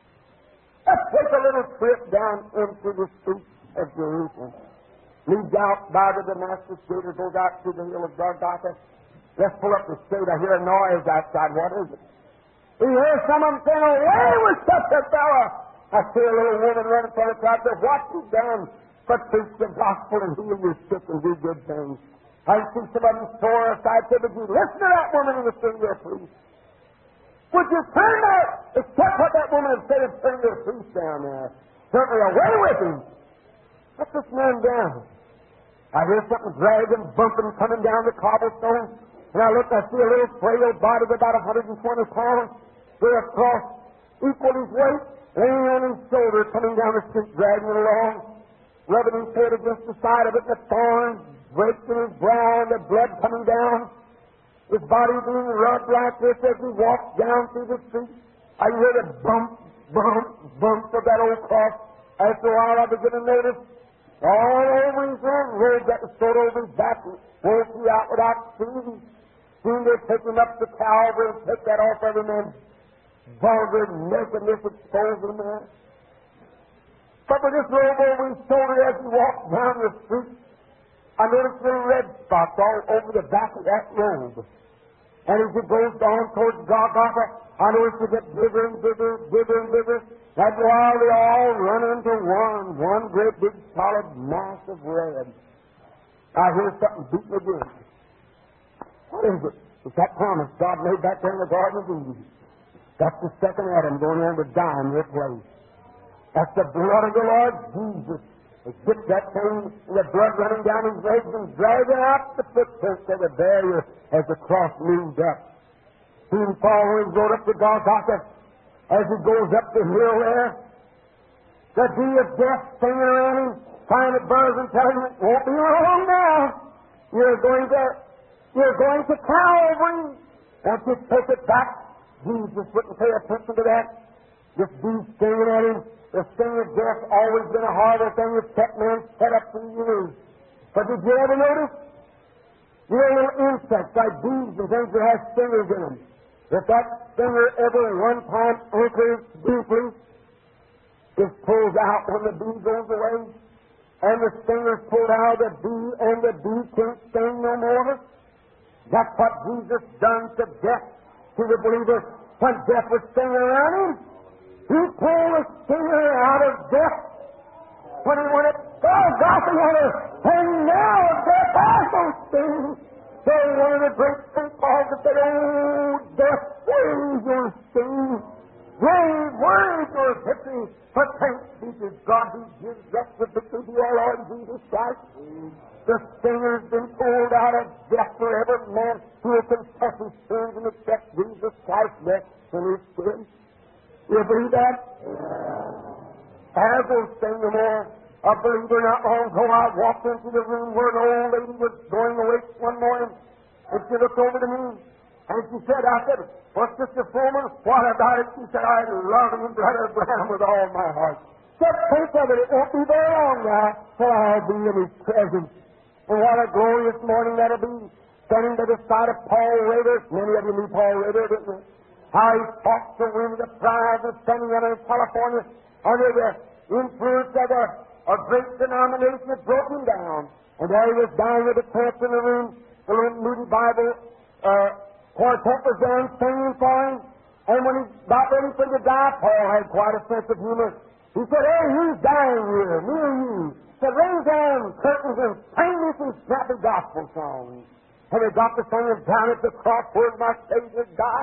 let's take a little trip down into the streets of Jerusalem. Leads out by the Damascus Gate, or goes out to the hill of Golgotha. Let's pull up the street. I hear a noise outside. What is it? We hear some of them saying, away with such a fellow. I see a little woman running from the crowd. Says, what you done but preach the gospel and heal your sick and do good things? I see some of them sore aside. Say, but you listen to that woman in the street there, please. Would you turn that, except what that woman had said, and turn your priest down there? Certainly away with him. Put this man down. I hear something dragging, bumping, coming down the cobblestone. And I look, I see a little frail body of about one hundred twenty pounds, with a cross equal his weight, laying on his shoulder, coming down the street, dragging it along, rubbing his head against the side of it, and the thorns breaking his brow, and the blood coming down. His body being rubbed like this as he walks down through the street. I hear the bump, bump, bump of that old cross. After a while, I begin to notice all over his own robe that was sort over his back, won't be out without seeing. Soon they take him up to Calvary and take that off every man's vulgar nakedness exposed him there. But with this robe over his shoulder as he walks down the street, I noticed little red spots all over the back of that robe. And as he goes down towards Golgotha, I noticed it get bigger and bigger, bigger and bigger. That's while they all run into one, one great big solid mass of red. I hear something beating again. What is it? It's that promise God made back there in the Garden of Eden. That's the second Adam going in to die in your place. That's the blood of the Lord Jesus. It gets that thing, the blood running down his legs and dragging out the footprints of the barrier as the cross moved up. Soon following, rode up to Golgotha. As he goes up the hill there, the bee of death singing around him, trying to buzz and telling him, it won't be long now. You're going to, you're going to Calvary. Won't you take it back? Jesus wouldn't pay attention to that. This bee stinging at him. The sting of death always been a horrible thing that's kept men set up for years. But did you ever notice? You know, little insects like bees and things that have stingers in them. If that stinger ever one time anchors deeply, it pulls out when the bee goes away, and the stinger's pulled out of the bee, and the bee can't sting no more. That's what Jesus done to death, to the believer. When death was stinging around him, he pulled the stinger out of death. When he went at Golgotha, and now death also stings. So one of the great Saint Paul said, oh, death, where is your sting? Grave, where is your victory? But thanks be to God who gives us the victory to our Lord Jesus Christ. The stinger's been pulled out of death for every man who will confess his sins and accept Jesus Christ's death for his sins. You believe that? Yeah. I will sing no more. A believer not long ago, I walked into the room where an old lady was going away one morning, and she looked over to me, and she said, I said, what's Sister Fulmer? What about it? She said, I love you, Brother Branham, with all my heart. Just think of it, it won't be very long now till I'll be in his presence. And what a glorious morning that'll be, standing by the side of Paul Rader. Many of you knew Paul Rader, didn't you? How he fought to win the prize of standing out in California under the influence of a A great denomination had broken down. And there he was dying with a cancer in the room. The little Moody Bible uh, quartet was down singing for him. And when he got ready for the die, Paul had quite a sense of humor. He said, hey, who's dying here? Me or you? He said, raise down curtains and sing me some snappy gospel songs. And they got the singers down at the cross where my Savior died.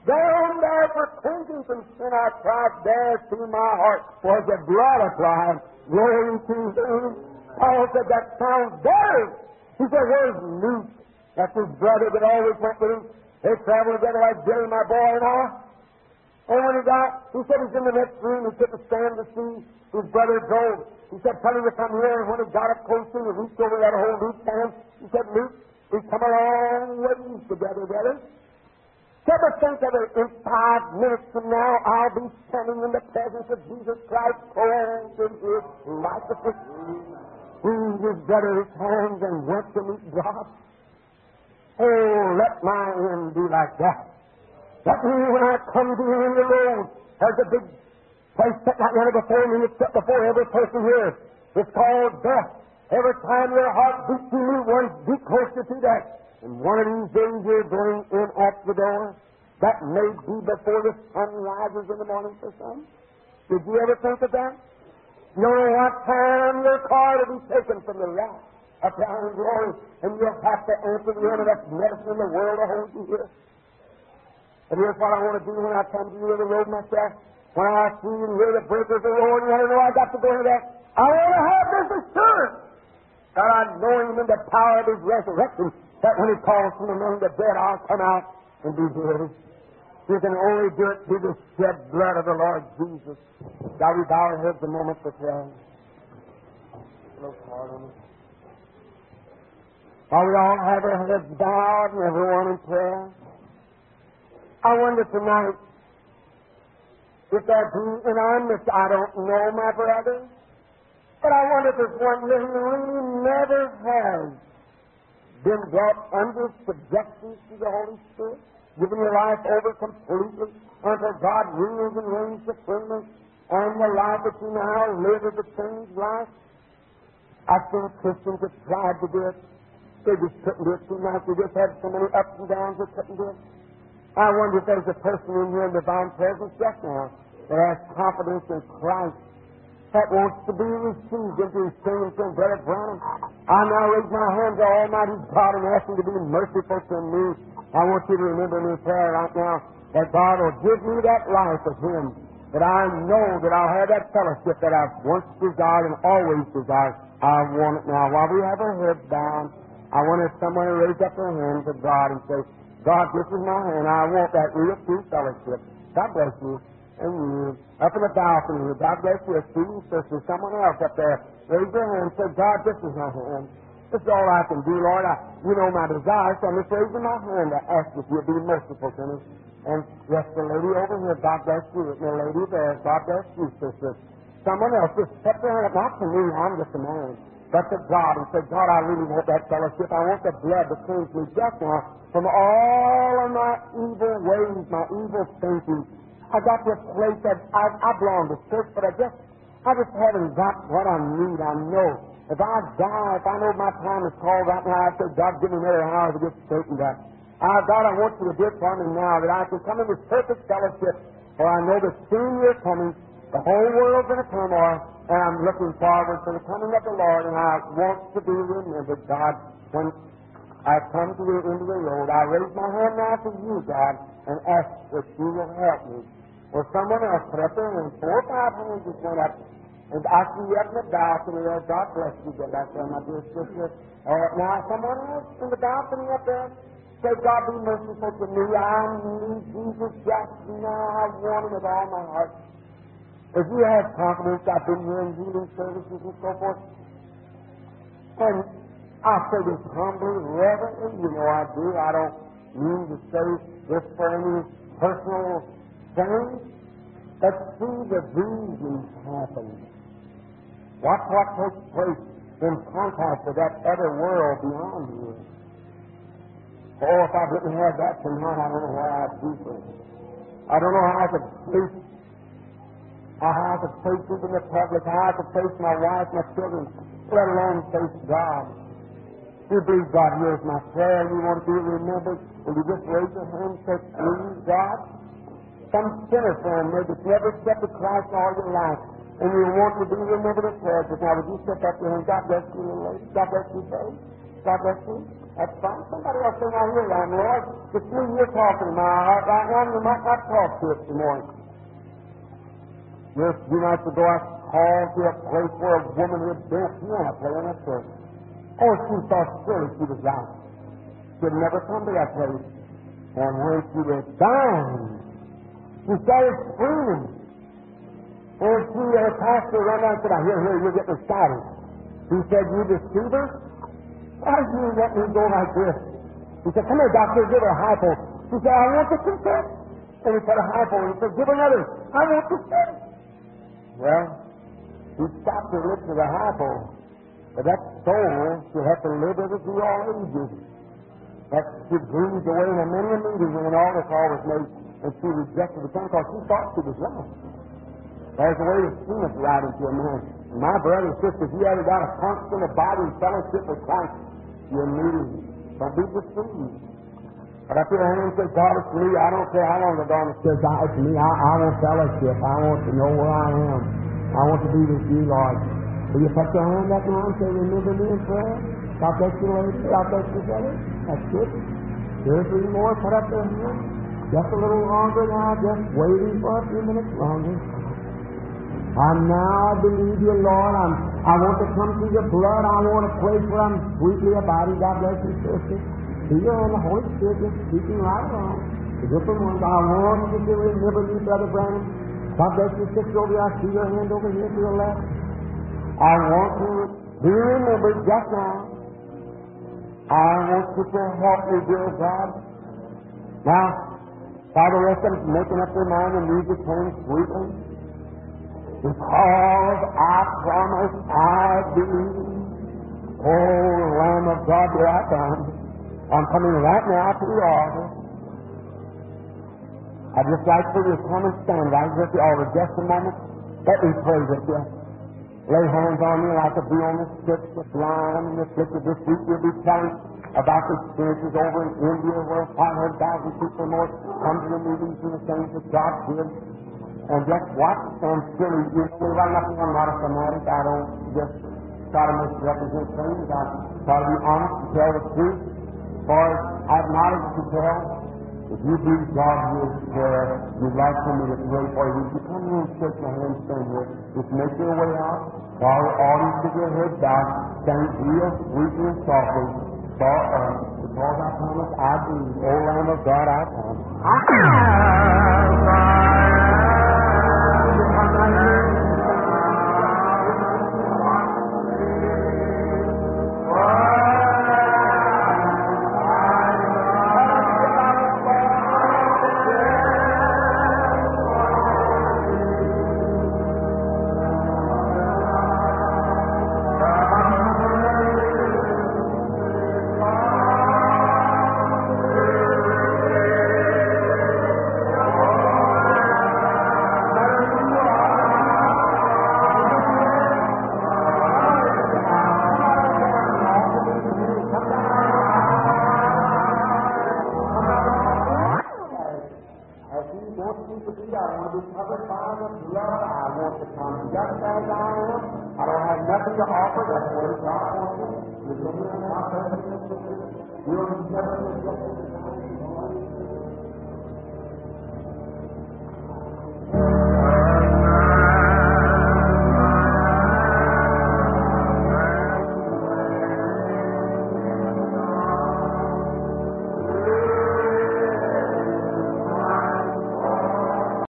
Down there for cleansing from sin I cried, there to my heart was the blood applied. Glory to Him. Paul said that sounds better. He said, where's Luke? That's his brother that always went with him. They traveled together like Jerry, my boy, and I. And when he got, he said he's in the next room. He couldn't stand to see his brother drove. He said, tell him to come here. And when he got up close to him, he reached over there to hold Luke's hand. He said, Luke, we've come a long ways together, brother. Ever think of it, in five minutes from now, I'll be standing in the presence of Jesus Christ, clothed in His righteousness. Squeezed his brother's hands and went to meet God. Oh, let my end be like that. Let me, when I come to you in the road, there's a big place set right there before me. It's set before every person here. It's called death. Every time your heart beats to you, one beat closer to that. And one of these days you're going in at the door. That may be before the sun rises in the morning for some. Did you ever think of that? You don't know what time your car will be taken from the wrath up down in glory, and you'll have to answer the end of that medicine in the world to hold you here. And here's what I want to do when I come to you in the road myself. When I see and hear the breakers are roaring, and I know I got to go into that. I want to have this assurance that I know Him in the power of His resurrection, that when He calls from among the dead, I'll come out and be healed. You can only do it through the shed blood of the Lord Jesus. Shall we bow our heads a moment for prayer? While we all have our heads bowed and everyone in prayer, I wonder tonight if there be in our midst, I don't know, my brother, but I wonder if there's one here who really never has been brought under subjection to the Holy Spirit, giving your life over completely until God rules and reigns supremely, and the life that you now live is a changed life. I've seen Christians that tried to do it. They just couldn't do it too much. They just had so many ups and downs they couldn't do it. I wonder if there's a person in here in divine presence just now that has confidence in Christ, that wants to be received into His kingdom from Brother Branham. I now raise my hand to Almighty God and ask Him to be merciful to me. I want you to remember me in prayer right now, that God will give me that life of Him, that I know that I'll have that fellowship that I've once desired and always desired. I want it now. While we have our heads down, I wonder if someone will raise up their hand to God and say, God, this is my hand. I want that real true fellowship. God bless you. And you. Up in the balcony, God bless you. A student sister, someone else up there. Raise your hand and say, God, this is my hand. This is all I can do, Lord. I, you know my desire, so I'm just raising my hand to ask if you'll be merciful to me. And yes, the lady over here, God bless you. And the lady there, God bless you, sister. Someone else, just step their hand up. Not to me, I'm just a man. But to God, and say, God, I really want that fellowship. I want the blood to cleanse me just now from all of my evil ways, my evil thinking. I got to a place that I, I belong to church, but I just, I just haven't got what I need. I know. If I die, if I know my time is called right now, I say, God, give me another hour to get straightened up. Ah, God, I want you to do it for me now, that I can come in this perfect fellowship, for I know that soon you're coming. The whole world's in a turmoil, and I'm looking forward to the coming of the Lord, and I want to be remembered, God. When I come to you into the road, I raise my hand now to you, God, and ask that you will help me. Or someone else put up their hand. Four or five hands just went up. And I see you up in the balcony there. God bless you. Get back there, my dear sister. Uh, now, someone else in the balcony up there. Say, God, be merciful to me. I need Jesus just now. I want Him with all my heart. If you have confidence, I've been here in healing services and so forth. And I say this humbly, reverently. You know I do. I don't mean to say this for any personal things, but see the visions happen. Watch what takes place in contact with that other world beyond here. Oh, if I didn't have that tonight, I don't know what I'd do for it. I don't know how I could face, how I could face even the public, how I could face my wife, my children, let alone face God. You believe God hears my prayer, and you want to be remembered, will you just raise your hand and say, please, God? Some sinner friend there that's never accepted Christ all your life, and you want to be remembered at prayer. Now, would you step up your hand? God bless you, little lady. God bless you, babe. God bless you. That's fine. Somebody else say, now here, landlord, it's me you're talking to my heart right now, and you might not talk to it some more. Yes, you might go out called to a place where a woman had been a piano player in a church. Oh, she thought surely she was right. She'd never come to that place. And when she was dying, she started screaming. And she, her pastor ran out and said, here, here, you're getting excited. He said, you deceiver? Why do you let me go like this? He said, come here, doctor, give her a hypo. She said, I want to confess. And he put a hypo, and he said, give her another. I want to confess. Well, he stopped her lips with a hypo. But that soul, she'll have to live with it through all ages. That she breathed away in a many a meeting when an altar call was made, and she rejected the thing because she thought she was right. There's a way to see it right into a man. My brother and sister, if you ever got a function of body and fellowship with Christ, you're needing. Don't be deceived. But I put a hand and say, God, it's me. I don't care how long the darkness says, it's me. I, I want fellowship. I want to know where I am. I want to be with you, Lord. Will you put your hand up now and say, remember me in prayer? God bless you, lady. God bless you, brother. That's good. Two or three more. Put up their hand. Just a little longer now. Just waiting for a few minutes longer. And now I believe you, Lord. I'm, I want to come through your blood. I want a place where I'm sweetly abiding. God bless you, sister. Here and the Holy Spirit is speaking right along. The different ones. I want you to remember me, Brother Branham. God bless you, sister, over here. I see your hand over here to your left. I want to be remembered just now. I want you to help me, dear God. Now, while the rest of them making up their mind and music playing sweetly, because I promise I believe, oh, Lamb of God, here I come. I'm coming right now to the altar. I'd just like for you to come and stand right here at the altar just a moment. Let me pray with you. Lay hands on you like a bee on the sick, the blind, and the afflicted. This week you'll be telling about the experiences over in India where five hundred thousand people more come to the meetings and the things that God did. And just watch and silly. You say, well, nothing, I'm not a fanatic. I don't just try to misrepresent things. I try to be honest and tell the truth. For I have knowledge to tell. If you believe God is there, you'd like for me to pray for you. Would you come here and shake my hand, stand here? Just make your way out. While the audience with your head down, stand real sweetly and softly. For us, because I promise I believe, O Lamb of God, I come. I You'll never